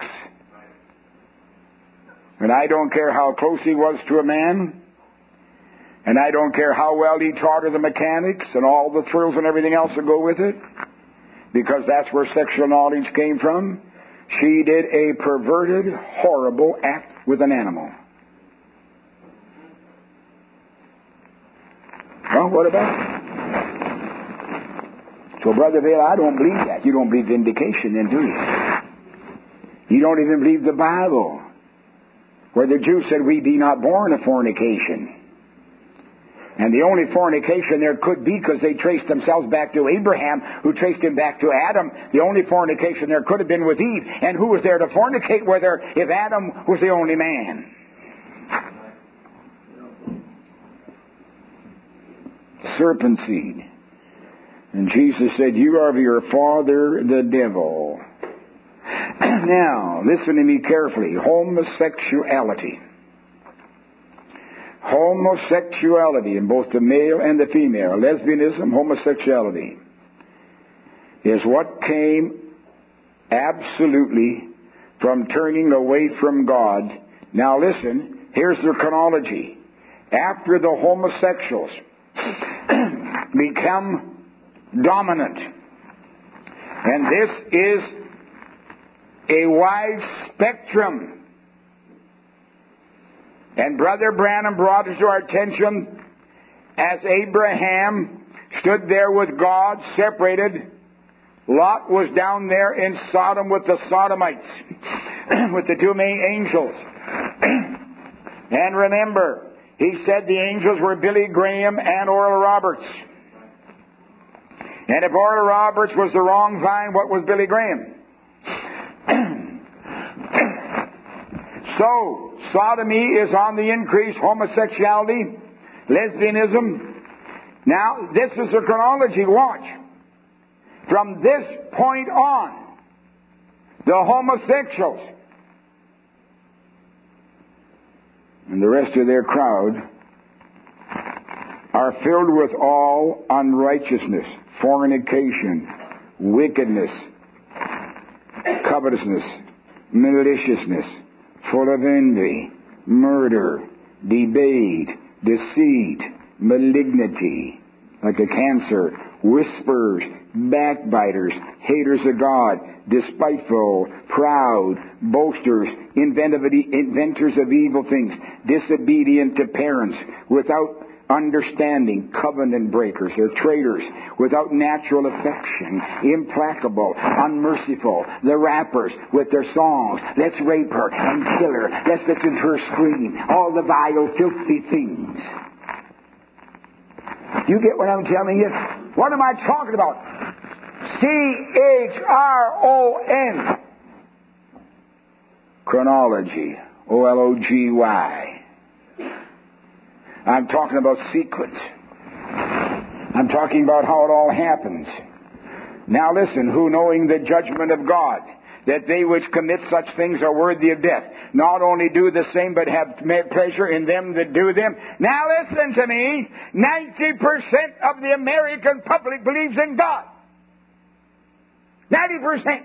And I don't care how close he was to a man, and I don't care how well he taught her the mechanics and all the thrills and everything else that go with it, because that's where sexual knowledge came from. She did a perverted, horrible act with an animal. Well, what about it? So, Brother Vail, I don't believe that. You don't believe vindication then, do you? You don't even believe the Bible, where the Jews said, we be not born of fornication. And the only fornication there could be, because they traced themselves back to Abraham, who traced him back to Adam, the only fornication there could have been with Eve. And who was there to fornicate with her if Adam was the only man? Serpent seed. And Jesus said, you are of your father, the devil. Now, listen to me carefully. Homosexuality. Homosexuality in both the male and the female, lesbianism, homosexuality, is what came absolutely from turning away from God. Now listen, here's the chronology. After the homosexuals become dominant, and this is a wide spectrum. And Brother Branham brought it to our attention as Abraham stood there with God, separated. Lot was down there in Sodom with the Sodomites, with the two main angels. And remember, he said the angels were Billy Graham and Oral Roberts. And if Oral Roberts was the wrong vine, what was Billy Graham? So, sodomy is on the increase, homosexuality, lesbianism. Now, this is the chronology. Watch. From this point on, the homosexuals and the rest of their crowd are filled with all unrighteousness, fornication, wickedness, covetousness, maliciousness, full of envy, murder, debate, deceit, malignity, like a cancer, whisperers, backbiters, haters of God, despiteful, proud, boasters, inventors of evil things, disobedient to parents, without understanding, covenant breakers, or traitors, without natural affection, implacable, unmerciful, the rappers with their songs, let's rape her and kill her, let's listen to her scream, all the vile, filthy things. You get what I'm telling you? What am I talking about? CHRON. Chronology. OLOGY. I'm talking about sequence. I'm talking about how it all happens. Now listen, who knowing the judgment of God, that they which commit such things are worthy of death, not only do the same, but have pleasure in them that do them. Now listen to me. 90% of the American public believes in God. 90%.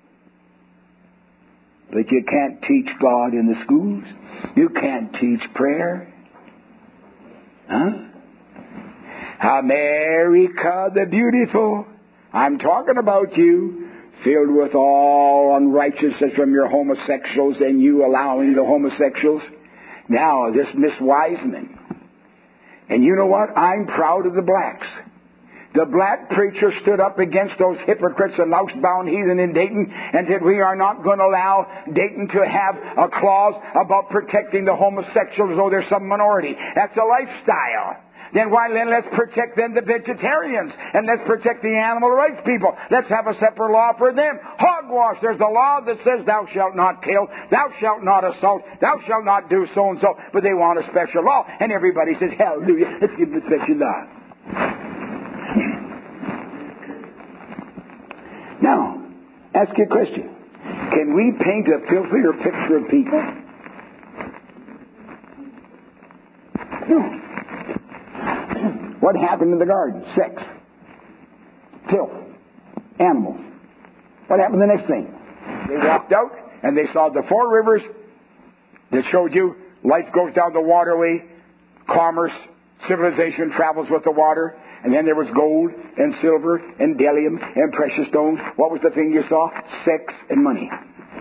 But you can't teach God in the schools. You can't teach prayer. Huh? America the beautiful. I'm talking about you. Filled with all unrighteousness from your homosexuals and you allowing the homosexuals. Now, this Miss Wiseman. And you know what? I'm proud of the blacks. The black preacher stood up against those hypocrites and louse-bound heathen in Dayton and said, we are not going to allow Dayton to have a clause about protecting the homosexuals, though they're some minority. That's a lifestyle. Then let's protect them, the vegetarians, and let's protect the animal rights people. Let's have a separate law for them. Hogwash, there's a law that says thou shalt not kill, thou shalt not assault, thou shalt not do so and so, but they want a special law, and everybody says, hallelujah, let's give them a special law. Now, ask you a question. Can we paint a filthier picture of people? No. What happened in the garden? Sex. Filth. Animals. What happened the next thing? They walked out and they saw the four rivers that showed you life goes down the waterway, commerce, civilization travels with the water, and then there was gold and silver and bdellium and precious stones. What was the thing you saw? Sex and money.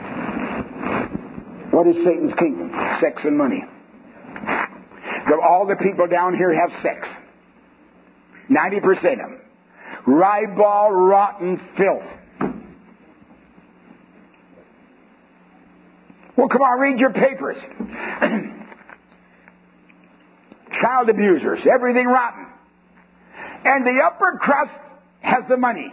What is Satan's kingdom? Sex and money. All the people down here have sex. 90% of them. Ribald, rotten filth. Well, come on, read your papers. Child abusers, everything rotten. And the upper crust has the money.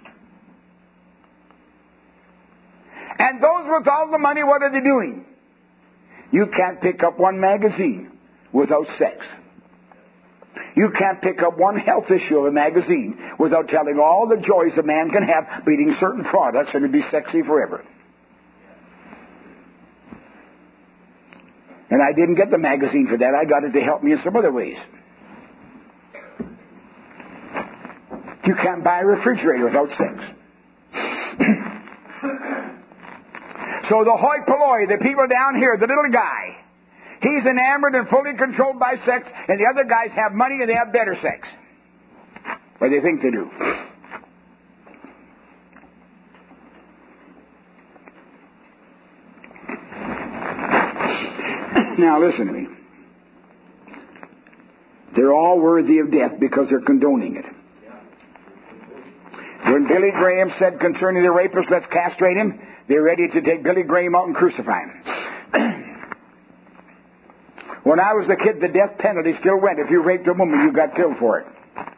And those with all the money, what are they doing? You can't pick up one magazine without sex. You can't pick up one health issue of a magazine without telling all the joys a man can have by eating certain products and to be sexy forever. And I didn't get the magazine for that. I got it to help me in some other ways. You can't buy a refrigerator without sex. So the hoi polloi, the people down here, the little guy, he's enamored and fully controlled by sex, and the other guys have money and they have better sex. Or they think they do. Now listen to me. They're all worthy of death because they're condoning it. When Billy Graham said concerning the rapist, let's castrate him, they're ready to take Billy Graham out and crucify him. When I was a kid, the death penalty still went. If you raped a woman, you got killed for it.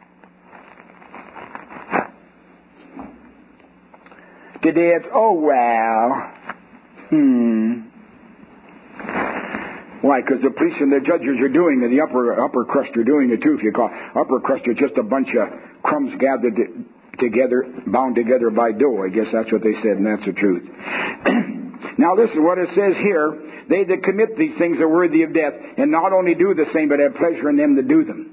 Today it's, oh, well. Why? Because the police and the judges are doing it. The upper crust are doing it too, if you call it. Upper crust are just a bunch of crumbs gathered together, bound together by dough. I guess that's what they said, and that's the truth. Now listen, what it says here, they that commit these things are worthy of death, and not only do the same, but have pleasure in them that do them.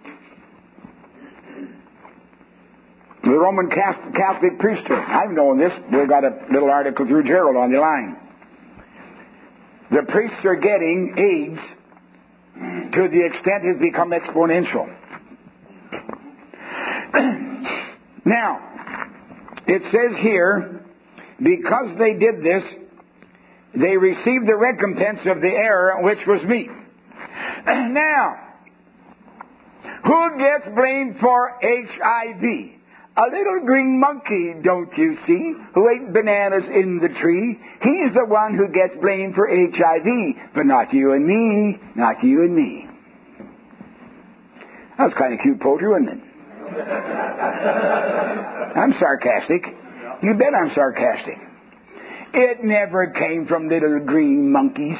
The Roman Catholic priesthood, I've known this, we've got a little article through Gerald on the line. The priests are getting AIDS to the extent it's become exponential. Now, it says here, because they did this, they received the recompense of the error which was meet. Now, who gets blamed for HIV? A little green monkey, don't you see, who ate bananas in the tree. He's the one who gets blamed for HIV, but not you and me, not you and me. That was kind of cute poetry, wasn't it? I'm sarcastic. You bet I'm sarcastic. It never came from little green monkeys.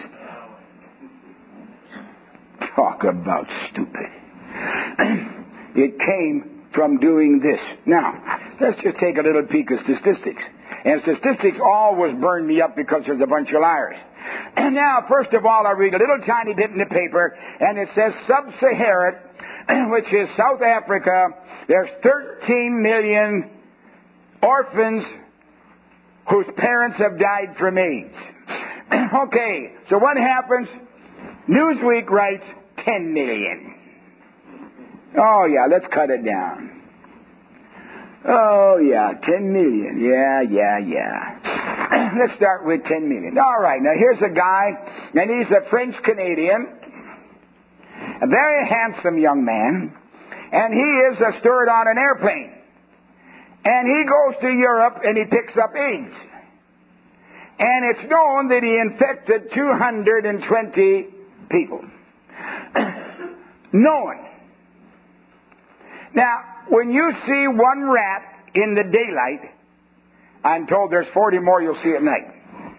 Talk about stupid. It came from doing this. Now, let's just take a little peek at statistics. And statistics always burn me up because there's a bunch of liars. And now, first of all, I read a little tiny bit in the paper, and it says Sub-Saharan, which is South Africa, there's 13 million orphans whose parents have died from AIDS. Okay, so what happens? Newsweek writes 10 million. Oh, yeah, let's cut it down. Oh, yeah, 10 million. Yeah. Let's start with 10 million. All right, now here's a guy, and he's a French-Canadian, a very handsome young man, and he is a steward on an airplane. And he goes to Europe, and he picks up AIDS. And it's known that he infected 220 people. Known. Now, when you see one rat in the daylight, I'm told there's 40 more you'll see at night.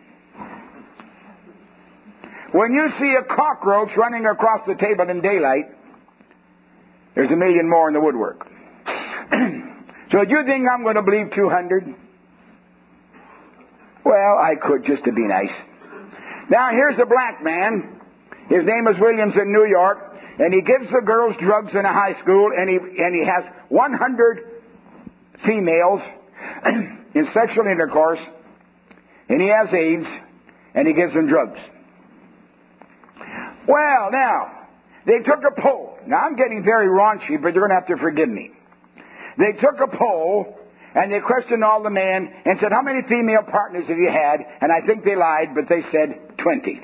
When you see a cockroach running across the table in daylight, there's a million more in the woodwork. So do you think I'm going to believe 200? Well, I could, just to be nice. Now, here's a black man. His name is Williams in New York. And he gives the girls drugs in a high school, and he has 100 females in sexual intercourse, and he has AIDS, and he gives them drugs. Well, now, they took a poll. Now, I'm getting very raunchy, but you're going to have to forgive me. They took a poll, and they questioned all the men, and said, how many female partners have you had? And I think they lied, but they said 20.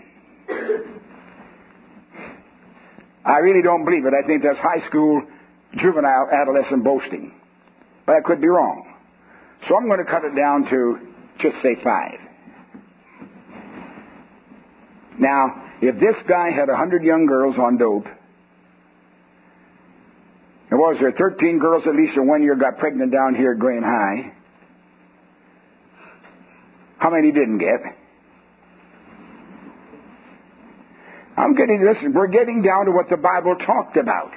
I really don't believe it. I think that's high school, juvenile, adolescent boasting. But I could be wrong. So I'm going to cut it down to just say 5. Now, if this guy had 100 young girls on dope, and what was there, 13 girls at least in 1 year got pregnant down here at Graham High, how many didn't get? We're getting down to what the Bible talked about.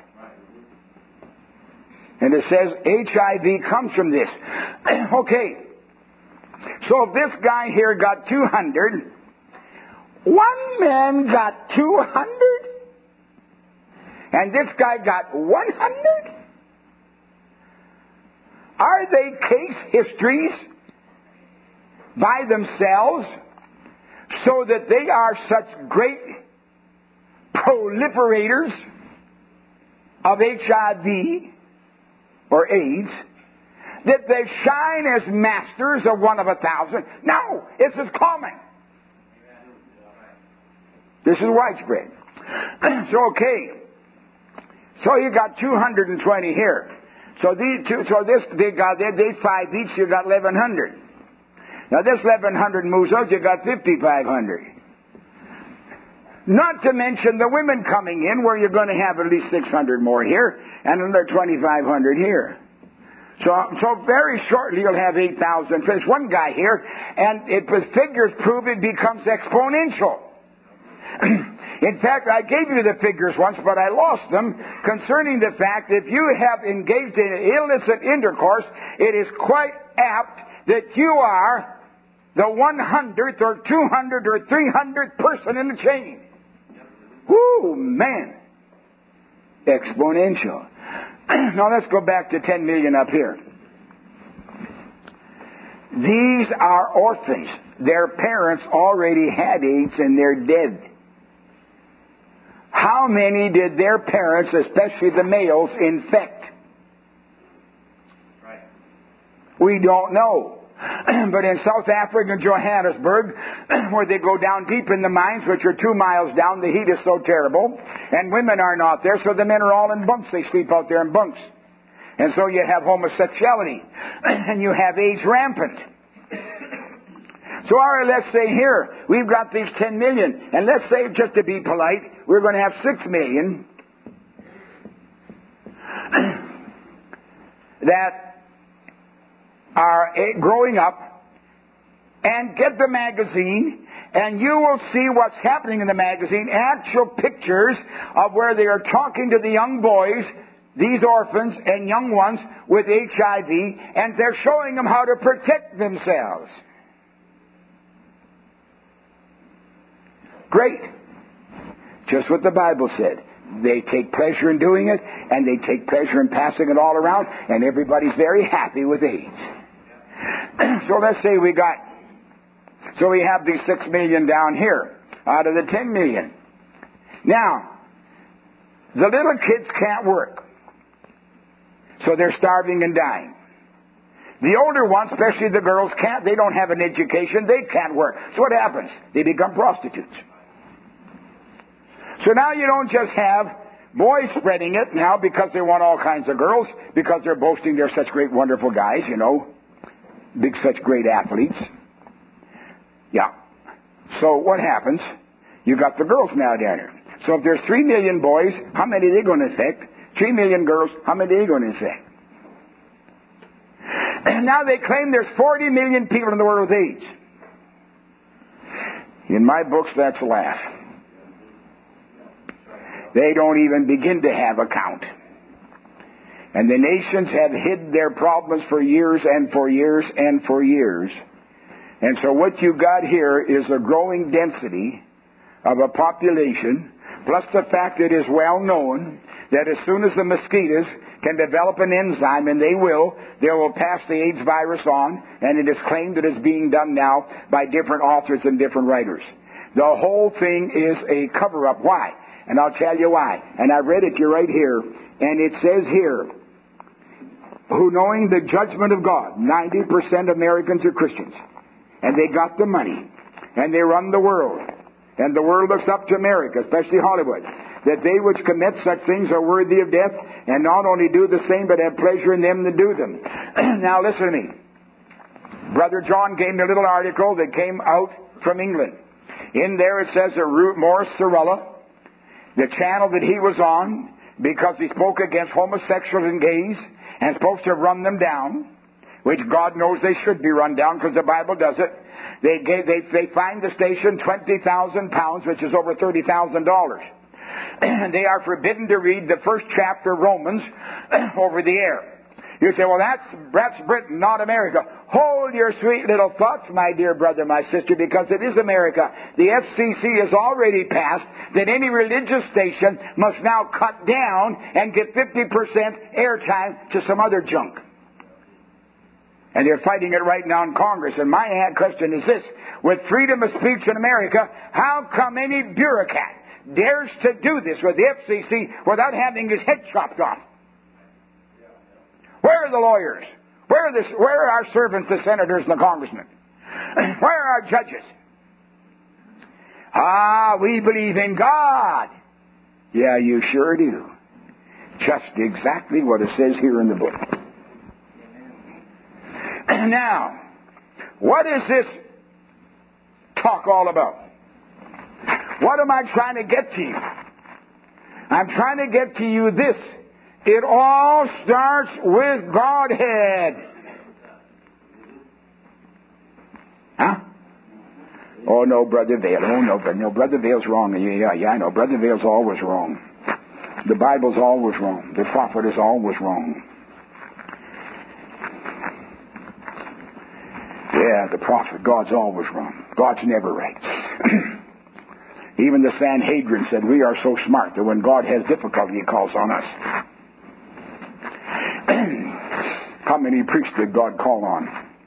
And it says HIV comes from this. Okay. So if this guy here got 200, one man got 200, and this guy got 100? Are they case histories by themselves so that they are such great proliferators of HIV or AIDS that they shine as masters of one of 1,000? No, it's as common. This is widespread. So, okay. So you got 220 here. So these two, they five each, you got 1,100. Now this 1,100 moves out, you got 5,500. Not to mention the women coming in, where you're going to have at least 600 more here, and another 2,500 here. So very shortly you'll have 8,000. There's one guy here, and the figures prove it becomes exponential. In fact, I gave you the figures once, but I lost them, concerning the fact that if you have engaged in illicit intercourse, it is quite apt that you are the 100th or 200th or 300th person in the chain. Woo, man. Exponential. Now let's go back to 10 million up here. These are orphans. Their parents already had AIDS and they're dead. How many did their parents, especially the males, infect? Right. We don't know. But in South Africa, Johannesburg, where they go down deep in the mines, which are 2 miles down, the heat is so terrible, and women are not there, so the men are all in bunks. They sleep out there in bunks. And so you have homosexuality, and you have AIDS rampant. So let's say here, we've got these 10 million, and let's say, just to be polite, we're going to have 6 million that are growing up, and get the magazine, and you will see what's happening in the magazine, actual pictures of where they are talking to the young boys, these orphans and young ones with HIV, and they're showing them how to protect themselves. Great. Just what the Bible said. They take pleasure in doing it, and they take pleasure in passing it all around, and everybody's very happy with AIDS. So let's say we have these 6 million down here out of the 10 million. Now, the little kids can't work, so they're starving and dying. The older ones, especially the girls, they don't have an education, they can't work. So what happens? They become prostitutes. So now you don't just have boys spreading it now because they want all kinds of girls, because they're boasting they're such great, wonderful guys, such great athletes. Yeah. So what happens? You got the girls now down here. So if there's 3 million boys, how many are they going to infect? 3 million girls, how many are they going to infect? And now they claim there's 40 million people in the world with AIDS. In my books, that's a laugh. They don't even begin to have a count. And the nations have hid their problems for years and for years and for years. And so what you've got here is a growing density of a population, plus the fact that it is well known that as soon as the mosquitoes can develop an enzyme, and they will pass the AIDS virus on, and it is claimed that it's being done now by different authors and different writers. The whole thing is a cover-up. Why? And I'll tell you why. And I read it to you right here, and it says here, who knowing the judgment of God, 90% of Americans are Christians, and they got the money, and they run the world, and the world looks up to America, especially Hollywood, that they which commit such things are worthy of death, and not only do the same, but have pleasure in them that do them. Now listen to me. Brother John gave me a little article that came out from England. In there it says that Morris Cerullo, the channel that he was on, because he spoke against homosexuals and gays, and supposed to run them down, which God knows they should be run down because the Bible does it. They fined the station £20,000, which is over $30,000. And they are forbidden to read the first chapter of Romans over the air. You say, well, that's Britain, not America. Hold your sweet little thoughts, my dear brother, my sister, because it is America. The FCC has already passed that any religious station must now cut down and get 50% airtime to some other junk. And they're fighting it right now in Congress. And my question is this: with freedom of speech in America, how come any bureaucrat dares to do this with the FCC without having his head chopped off? Where are the lawyers? Where are our servants, the senators and the congressmen? Where are our judges? We believe in God. Yeah, you sure do. just exactly what it says here in the book. Now, what is this talk all about? What am I trying to get to you? I'm trying to get to you this. It all starts with Godhead. Huh? Oh, no, Brother Vail. Oh, no, Brother Vail's wrong. Yeah, I know. Brother Vail's always wrong. The Bible's always wrong. The prophet is always wrong. Yeah, the prophet, God's always wrong. God's never right. Even the Sanhedrin said, we are so smart that when God has difficulty, He calls on us. How many priests did God call on?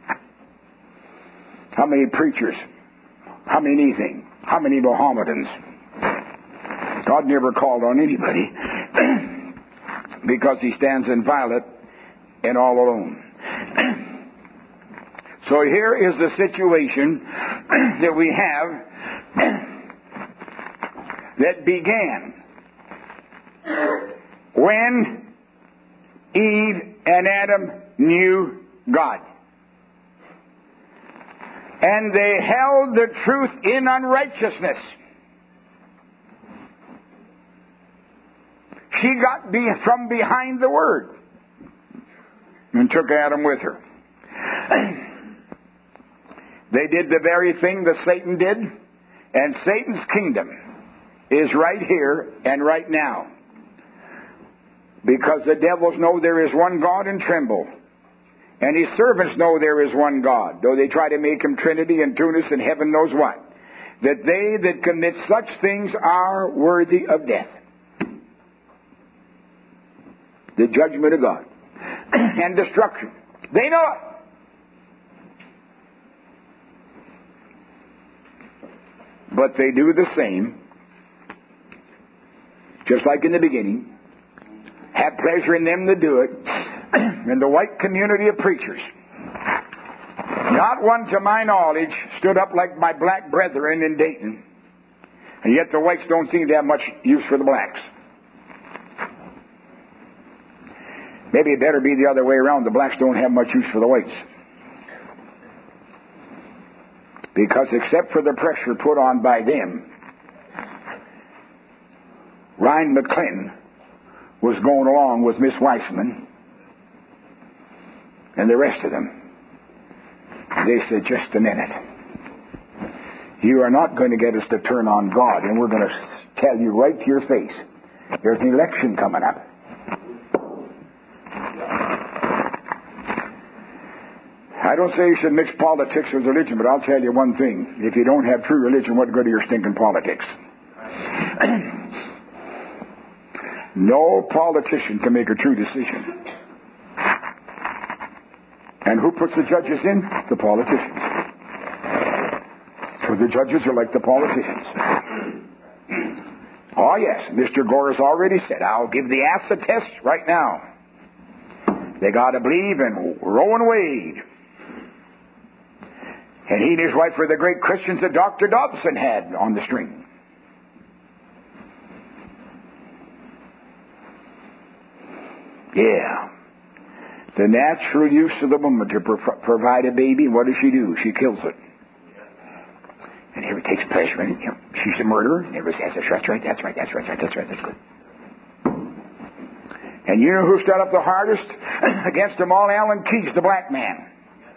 How many preachers? How many anything? How many Mohammedans? God never called on anybody because He stands inviolate and all alone. So here is the situation that we have that began when Eve and Adam knew God. And they held the truth in unrighteousness. She got from behind the Word and took Adam with her. They did the very thing that Satan did, and Satan's kingdom is right here and right now. Because the devils know there is one God and tremble. And His servants know there is one God, though they try to make Him Trinity and Tunis and heaven knows what. That they that commit such things are worthy of death. The judgment of God. And destruction. They know it. But they do the same, just like in the beginning. Have pleasure in them that do it. And the white community of preachers, not one to my knowledge, stood up like my black brethren in Dayton. And yet the whites don't seem to have much use for the blacks. Maybe it better be the other way around. The blacks don't have much use for the whites. Because except for the pressure put on by them, Ryan McClinton was going along with Miss Weissman and the rest of them. They said, just a minute. You are not going to get us to turn on God, and we're going to tell you right to your face, there's an election coming up. I don't say you should mix politics with religion, but I'll tell you one thing. If you don't have true religion, what good are your stinking politics? No politician can make a true decision. And who puts the judges in? The politicians. So the judges are like the politicians. Oh yes, Mr. Gore has already said, I'll give the ass a test right now. They got to believe in Roe and Wade. And he and his wife were the great Christians that Dr. Dobson had on the string. Yeah. The natural use of the woman to provide a baby, what does she do? She kills it. And here it takes pleasure in it. You know, she's a murderer. And everybody says, that's right. That's good. And you know who stood up the hardest against them all? Alan Keyes, the black man.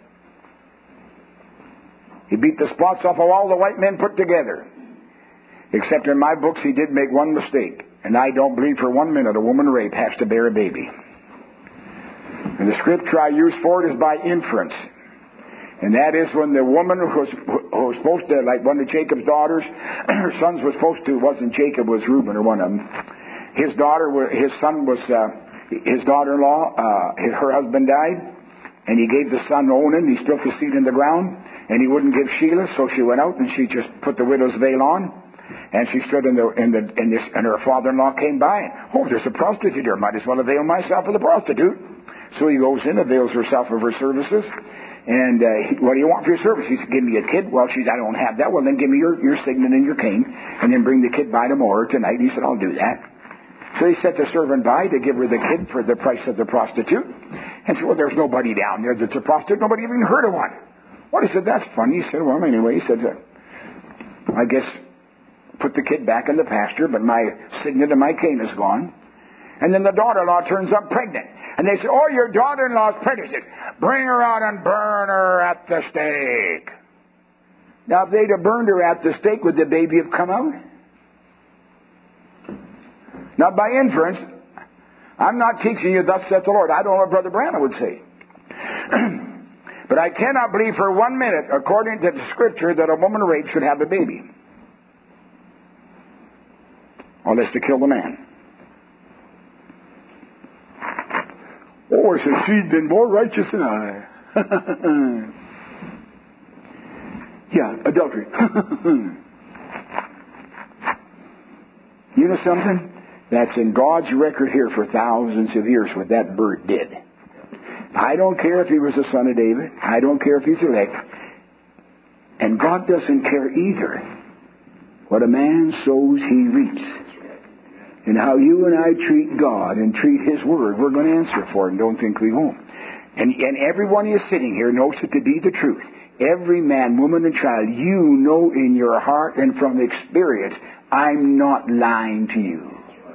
He beat the spots off of all the white men put together. Except in my books he did make one mistake. And I don't believe for 1 minute a woman raped has to bear a baby. And the scripture I use for it is by inference. And that is when the woman who was supposed to, like one of Jacob's daughters, her sons was supposed to, wasn't Jacob, was Reuben or one of them. His son was his daughter-in-law, her husband died. And he gave the son Onan, he stuck the seed in the ground, and he wouldn't give Sheila, so she went out and she just put the widow's veil on, and she stood and her father-in-law came by. Oh, there's a prostitute here, might as well avail myself of the prostitute. So he goes in, avails herself of her services, and what do you want for your service? He said, give me a kid. Well, she said, I don't have that. Well, then give me your signet and your cane, and then bring the kid by tomorrow or tonight. He said, I'll do that. So he sent the servant by to give her the kid for the price of the prostitute. And said, well, there's nobody down there that's a prostitute. Nobody even heard of one. Well, he said, that's funny. He said, well, anyway, he said, I guess put the kid back in the pasture, but my signet and my cane is gone. And then the daughter-in-law turns up pregnant. And they say, oh, your daughter-in-law is pregnant. He says, bring her out and burn her at the stake. Now, if they'd have burned her at the stake, would the baby have come out? Now, by inference, I'm not teaching you, thus saith the Lord. I don't know what Brother Branham would say. But I cannot believe for 1 minute, according to the Scripture, that a woman raped should have a baby. Unless to kill the man. Oh, it says she'd been more righteous than I. Yeah, adultery. You know something? That's in God's record here for thousands of years what that bird did. I don't care if he was the son of David. I don't care if he's elect. And God doesn't care either. What a man sows, he reaps. And how you and I treat God and treat His Word, we're going to answer for it, and don't think we won't. And everyone who is sitting here knows it to be the truth. Every man, woman, and child, you know in your heart and from experience, I'm not lying to you.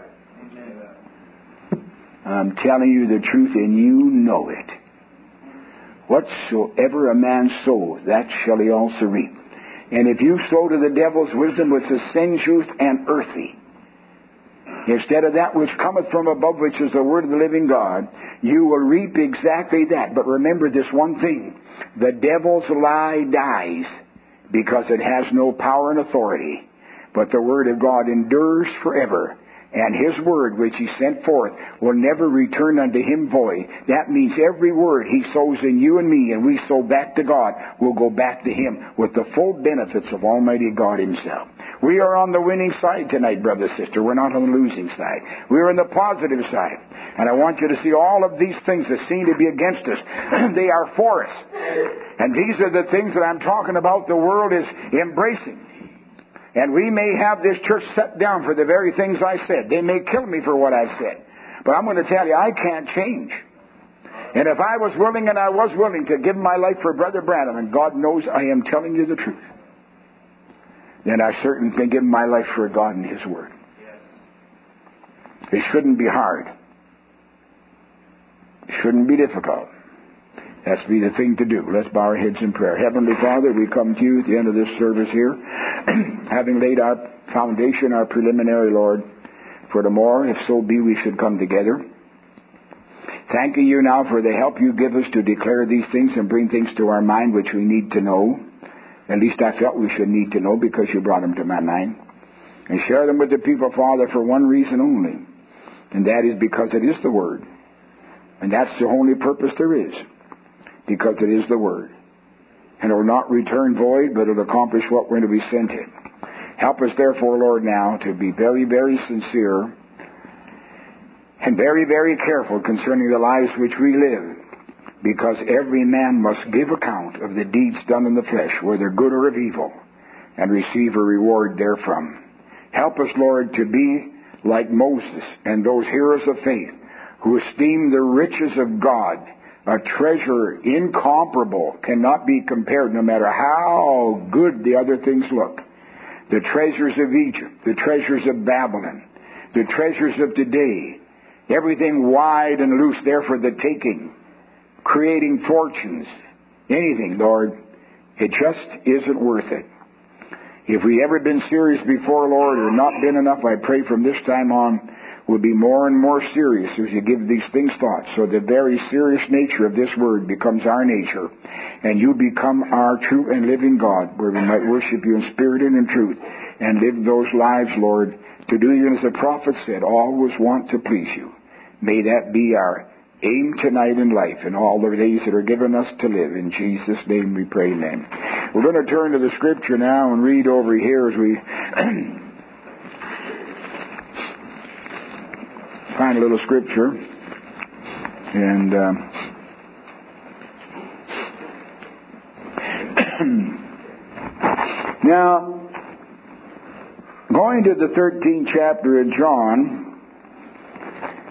I'm telling you the truth, and you know it. Whatsoever a man sows, that shall he also reap. And if you sow to the devil's wisdom, which is sensuous and earthly, instead of that which cometh from above, which is the word of the living God, you will reap exactly that. But remember this one thing. The devil's lie dies because it has no power and authority. But the word of God endures forever. And His word which He sent forth will never return unto Him void. That means every word He sows in you and me, and we sow back to God, will go back to Him with the full benefits of Almighty God Himself. We are on the winning side tonight, brother, sister. We're not on the losing side. We're on the positive side. And I want you to see all of these things that seem to be against us. They are for us. And these are the things that I'm talking about the world is embracing. And we may have this church set down for the very things I said. They may kill me for what I've said. But I'm going to tell you, I can't change. And if I was willing, and I was willing to give my life for Brother Branham, and God knows I am telling you the truth, then I certainly can give my life for God and His Word. It shouldn't be hard. It shouldn't be difficult. That's be the thing to do. Let's bow our heads in prayer. Heavenly Father, we come to you at the end of this service here, having laid our foundation, our preliminary, Lord, for tomorrow, if so be we should come together. Thanking you now for the help you give us to declare these things and bring things to our mind which we need to know. At least I felt we should need to know because you brought them to my mind. And share them with the people, Father, for one reason only. And that is because it is the Word. And that's the only purpose there is. Because it is the Word. And it will not return void, but it will accomplish what we're going to be sent in. Help us therefore, Lord, now to be very, very sincere and very, very careful concerning the lives which we live. Because every man must give account of the deeds done in the flesh, whether good or of evil, and receive a reward therefrom. Help us, Lord, to be like Moses and those heroes of faith who esteem the riches of God, a treasure incomparable, cannot be compared no matter how good the other things look. The treasures of Egypt, the treasures of Babylon, the treasures of today, everything wide and loose there for the taking, creating fortunes, anything, Lord, it just isn't worth it. If we ever been serious before, Lord, or not been enough, I pray from this time on we'll be more and more serious as you give these things thought. So the very serious nature of this word becomes our nature, and you become our true and living God, where we might worship you in spirit and in truth, and live those lives, Lord, to do you as the prophet said, always want to please you. May that be our aim tonight in life and all the days that are given us to live. In Jesus' name we pray, amen. We're going to turn to the Scripture now and read over here as we find a little Scripture. And now, going to the 13th chapter of John,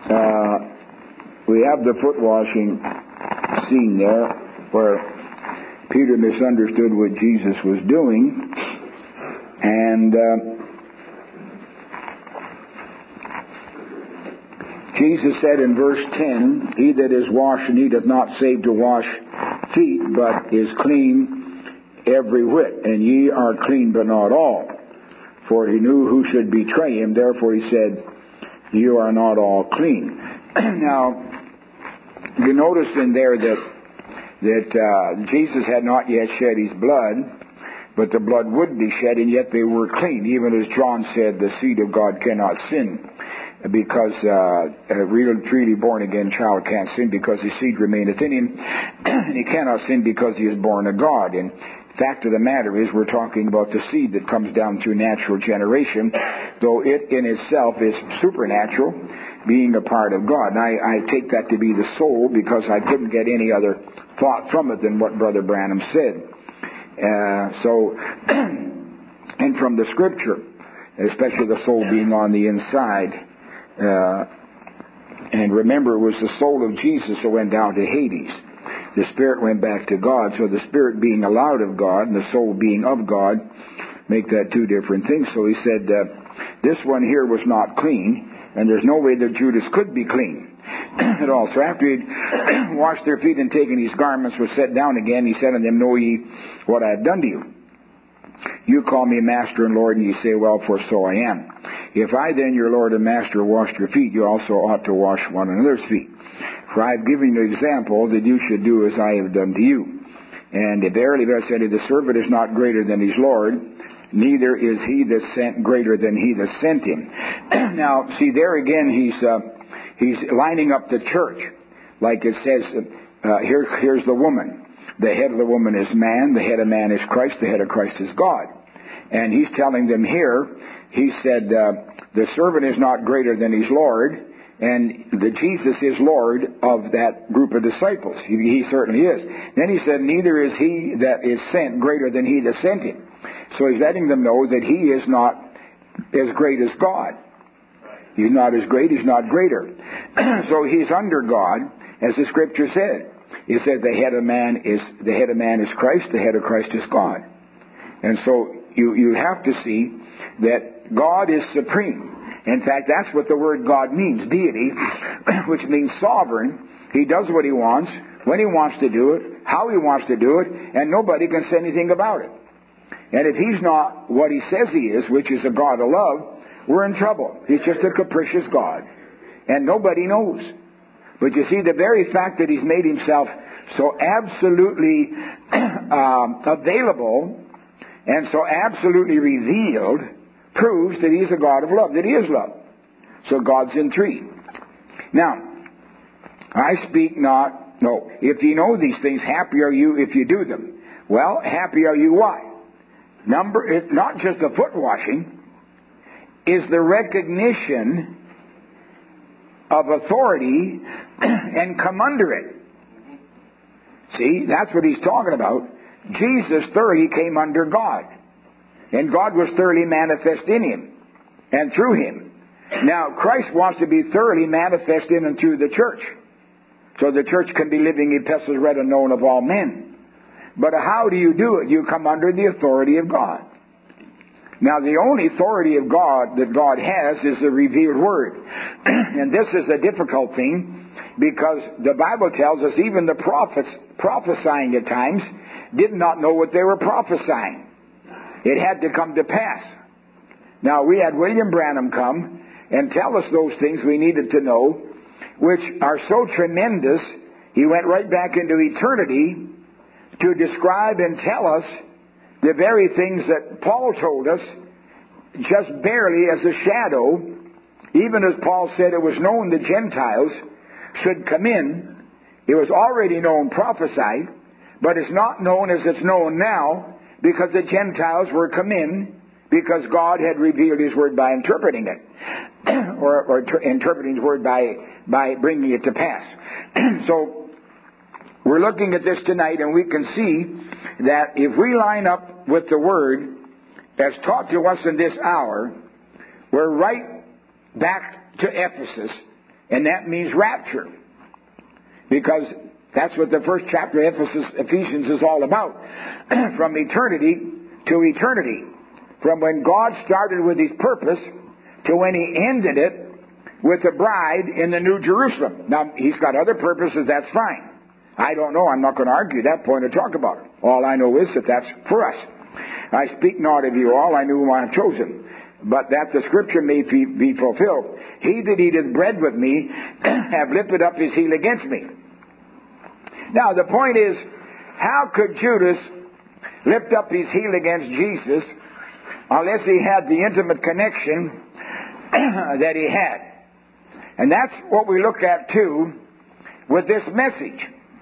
we have the foot washing scene there where Peter misunderstood what Jesus was doing, and Jesus said in verse 10, "He that is washed needeth not save to wash feet, but is clean every whit. And ye are clean, but not all. For he knew who should betray him. Therefore he said, you are not all clean." Now, you notice in there that Jesus had not yet shed his blood, but the blood would be shed, and yet they were clean. Even as John said, the seed of God cannot sin, because a real, truly born-again child can't sin because his seed remaineth in him, and he cannot sin because he is born of God. And fact of the matter is, we're talking about the seed that comes down through natural generation, though it in itself is supernatural, being a part of God. And I take that to be the soul, because I couldn't get any other thought from it than what Brother Branham said. And from the Scripture, especially the soul being on the inside. And remember, it was the soul of Jesus that went down to Hades. The spirit went back to God. So the spirit being allowed of God and the soul being of God make that two different things. So he said, this one here was not clean, and there's no way that Judas could be clean at all. So after he'd washed their feet and taken his garments, was set down again, he said unto them, know ye what I have done to you? You call me Master and Lord, and ye say, well, for so I am. If I then, your Lord and Master, washed your feet, you also ought to wash one another's feet. For I have given you an example that you should do as I have done to you. And verily I say to you, the servant is not greater than his Lord, neither is he that sent greater than he that sent him. Now, see, there again, he's lining up the church. Like it says, here's the woman. The head of the woman is man, the head of man is Christ, the head of Christ is God. And he's telling them here, he said, the servant is not greater than his Lord, and Jesus is Lord of that group of disciples. He certainly is. Then he said, neither is he that is sent greater than he that sent him. So he's letting them know that he is not as great as God. He's not as great, he's not greater. So he's under God, as the Scripture said. It says the head of man is Christ, the head of Christ is God. And so you have to see that God is supreme. In fact, that's what the word God means, deity, which means sovereign. He does what he wants, when he wants to do it, how he wants to do it, and nobody can say anything about it. And if he's not what he says he is, which is a God of love, we're in trouble. He's just a capricious God. And nobody knows. But you see, the very fact that he's made himself so absolutely available and so absolutely revealed proves that he's a God of love, that he is love. So God's in three. Now, I speak not, no, if you know these things, happy are you if you do them. Well, happy are you why? Not just the foot washing, is the recognition of authority and come under it. See, that's what he's talking about. Jesus thoroughly came under God. And God was thoroughly manifest in him and through him. Now, Christ wants to be thoroughly manifest in and through the church. So the church can be living epistles read and known of all men. But how do you do it? You come under the authority of God. Now, the only authority of God that God has is the revealed Word. And this is a difficult thing, because the Bible tells us even the prophets prophesying at times did not know what they were prophesying. It had to come to pass. Now, we had William Branham come and tell us those things we needed to know, which are so tremendous, he went right back into eternity to describe and tell us the very things that Paul told us, just barely as a shadow, even as Paul said it was known the Gentiles should come in. It was already known, prophesied, but it's not known as it's known now, because the Gentiles were come in, because God had revealed His Word by interpreting it, or interpreting His Word by bringing it to pass. So, we're looking at this tonight, and we can see that if we line up with the Word as taught to us in this hour, we're right back to Ephesus, And that means rapture. Because that's what the first chapter of Ephesians is all about. From eternity to eternity. From when God started with His purpose to when He ended it with the bride in the New Jerusalem. Now, He's got other purposes, that's fine. I don't know, I'm not going to argue that point or talk about it. All I know is that that's for us. I speak not of you all, I knew whom I have chosen. But that the scripture may be fulfilled. He that eateth bread with me have lifted up his heel against me. Now, the point is, how could Judas lift up his heel against Jesus unless he had the intimate connection that he had? And that's what we look at, too, with this message.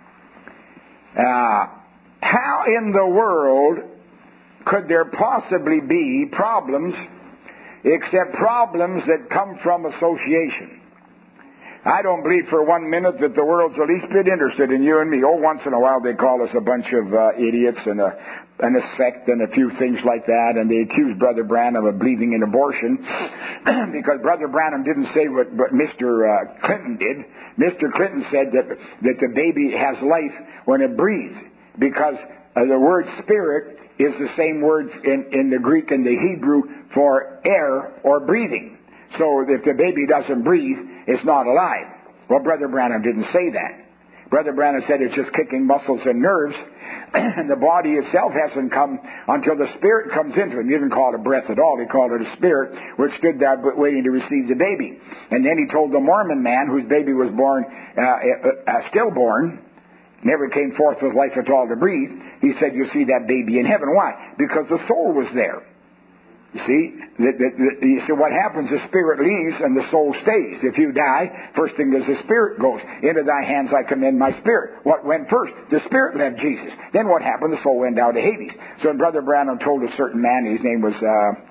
How in the world could there possibly be problems except problems that come from association? I don't believe for 1 minute that the world's the least bit interested in you and me. Oh, once in a while they call us a bunch of idiots and a sect and a few things like that, and they accuse Brother Branham of believing in abortion because Brother Branham didn't say what Mr. Clinton did. Mr. Clinton said that the baby has life when it breathes because the word spirit is the same word in the Greek and the Hebrew for air or breathing. So if the baby doesn't breathe, it's not alive. Well, Brother Branham didn't say that. Brother Branham said it's just kicking muscles and nerves, and the body itself hasn't come until the spirit comes into it. He didn't call it a breath at all. He called it a spirit, which stood there waiting to receive the baby. And then he told the Mormon man whose baby was born, stillborn, never came forth with life at all to breathe. He said, you'll see that baby in heaven. Why? Because the soul was there. You see, so what happens, the spirit leaves and the soul stays. If you die, first thing is the spirit goes. Into thy hands I commend my spirit. What went first? The spirit left Jesus. Then what happened? The soul went down to Hades. So when Brother Branham told a certain man, his name was,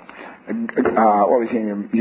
what was his name?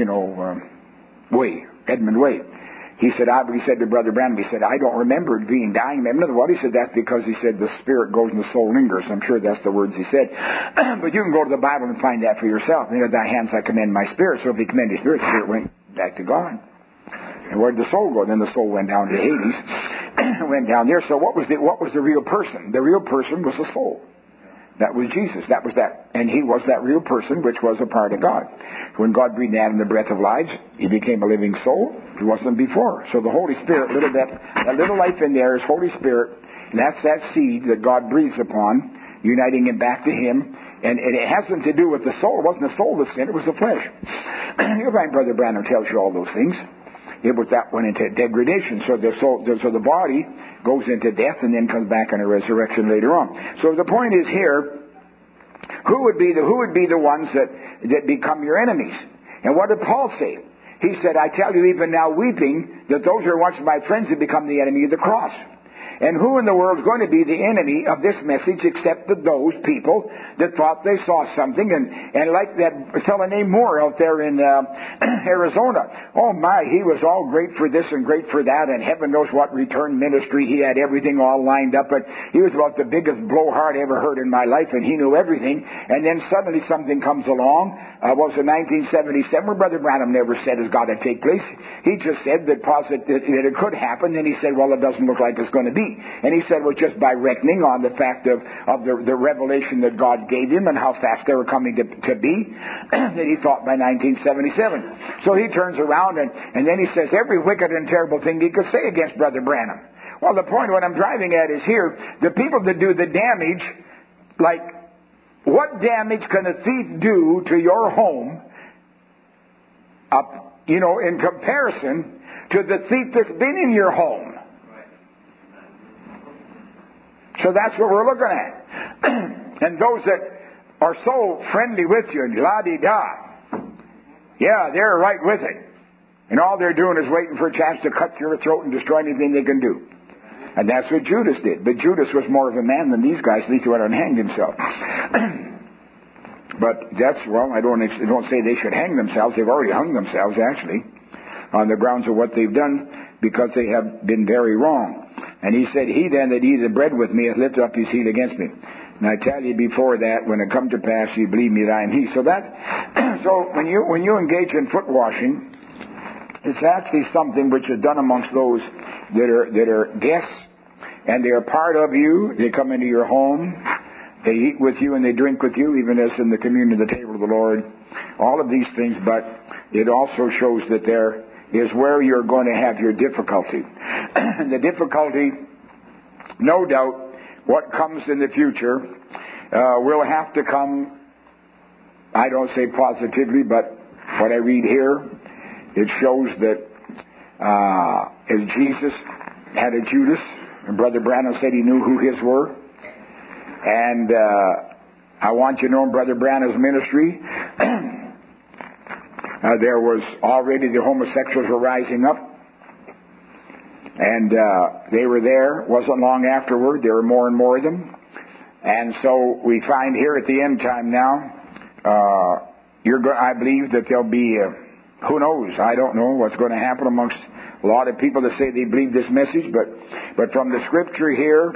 Way, Edmund Way. He said to Brother Branham, he said, I don't remember it being dying. Remember what? He said, that's because he said the spirit goes and the soul lingers. I'm sure that's the words he said. But you can go to the Bible and find that for yourself. Into thy hands I commend my spirit. So if he commended his spirit, the spirit went back to God. And where did the soul go? Then the soul went down to Hades. Went down there. So what was the real person? The real person was the soul. That was Jesus. That was that. And he was that real person, which was a part of God. When God breathed in Adam the breath of life, he became a living soul. He wasn't before. So the Holy Spirit, a little life in there is Holy Spirit. And that's that seed that God breathes upon, uniting him back to him. And it has nothing to do with the soul. It wasn't the soul that sinned, it was the flesh. You'll find Brother Branham tells you all those things. It was that went into degradation. So the body goes into death and then comes back in a resurrection later on. So the point is here, who would be the ones that become your enemies? And what did Paul say? He said, I tell you even now weeping, that those who are once my friends have become the enemy of the cross. And who in the world is going to be the enemy of this message except those people that thought they saw something? And like that fellow named Moore out there in Arizona. Oh my, he was all great for this and great for that, and heaven knows what return ministry. He had everything all lined up, but he was about the biggest blowhard I ever heard in my life, and he knew everything. And then suddenly something comes along. Was in 1977, where Brother Branham never said it's got to take place. He just said that it could happen. Then he said, well, it doesn't look like it's going to be. And he said, well, just by reckoning on the fact of the revelation that God gave him and how fast they were coming to be, that he thought by 1977. So he turns around and then he says every wicked and terrible thing he could say against Brother Branham. Well, the point what I'm driving at is here, the people that do the damage, like, what damage can a thief do to your home, in comparison to the thief that's been in your home? So that's what we're looking at. And those that are so friendly with you and la-di-da, yeah, they're right with it. And all they're doing is waiting for a chance to cut your throat and destroy anything they can do. And that's what Judas did. But Judas was more of a man than these guys. At least he went and hanged himself. But I don't say they should hang themselves. They've already hung themselves, actually, on the grounds of what they've done, because they have been very wrong. And he said, he then that eateth bread with me hath lifted up his heel against me. And I tell you before that, when it come to pass, you believe me that I am he. So when you engage in foot washing, It's actually something which is done amongst those that are guests, and they are part of you. They come into your home, they eat with you and they drink with you, even as in the communion of the table of the Lord. All of these things, but it also shows that there is where you're going to have your difficulty. The difficulty, no doubt, what comes in the future will have to come, I don't say positively, but what I read here, it shows that as Jesus had a Judas, and Brother Branham said he knew who his were, and I want you to know in Brother Branham's ministry, there was already the homosexuals were rising up, and they were there. Wasn't long afterward, there were more and more of them. And so we find here at the end time now, I believe that there'll be, who knows, I don't know what's going to happen amongst a lot of people that say they believe this message, but from the scripture here,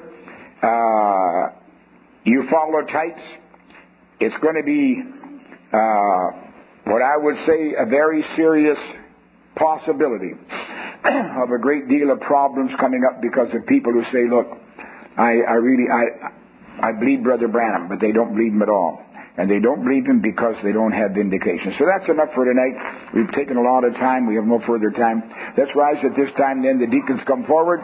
you follow tights, it's going to be what I would say a very serious possibility of a great deal of problems coming up because of people who say, look, I believe Brother Branham, but they don't believe him at all. And they don't believe him because they don't have vindication. So that's enough for tonight. We've taken a lot of time. We have no further time. Let's rise at this time then. The deacons come forward.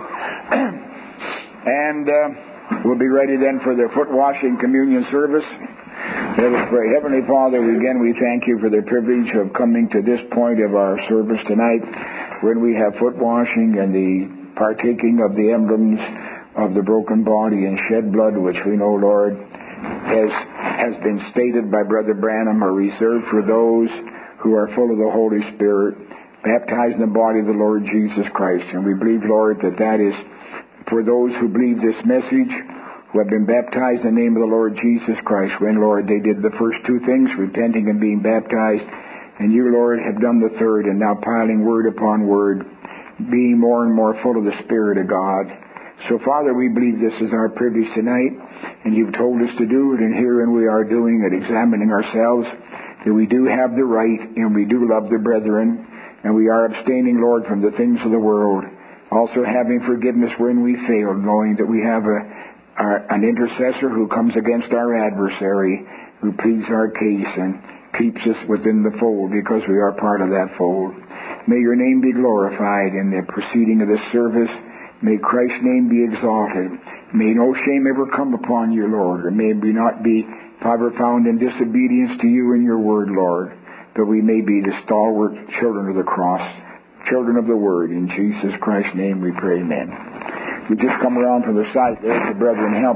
And we'll be ready then for the foot washing communion service. Let us pray. Heavenly Father, again we thank you for the privilege of coming to this point of our service tonight when we have foot washing and the partaking of the emblems of the broken body and shed blood, which we know, Lord, has been stated by Brother Branham, are reserved for those who are full of the Holy Spirit, baptized in the body of the Lord Jesus Christ. And we believe, Lord, that is for those who believe this message, who have been baptized in the name of the Lord Jesus Christ, when, Lord, they did the first two things, repenting and being baptized, and you, Lord, have done the third, and now piling word upon word, being more and more full of the Spirit of God. So, Father, we believe this is our privilege tonight, and you've told us to do it, and herein we are doing it, examining ourselves, that we do have the right, and we do love the brethren, and we are abstaining, Lord, from the things of the world, also having forgiveness when we fail, knowing that we have an intercessor who comes against our adversary, who pleads our case and keeps us within the fold because we are part of that fold. May your name be glorified in the proceeding of this service. May Christ's name be exalted. May no shame ever come upon you, Lord, or may we not be ever found in disobedience to you and your word, Lord, but we may be the stalwart children of the cross, children of the word. In Jesus Christ's name we pray, amen. We just come around from the side there to brethren help.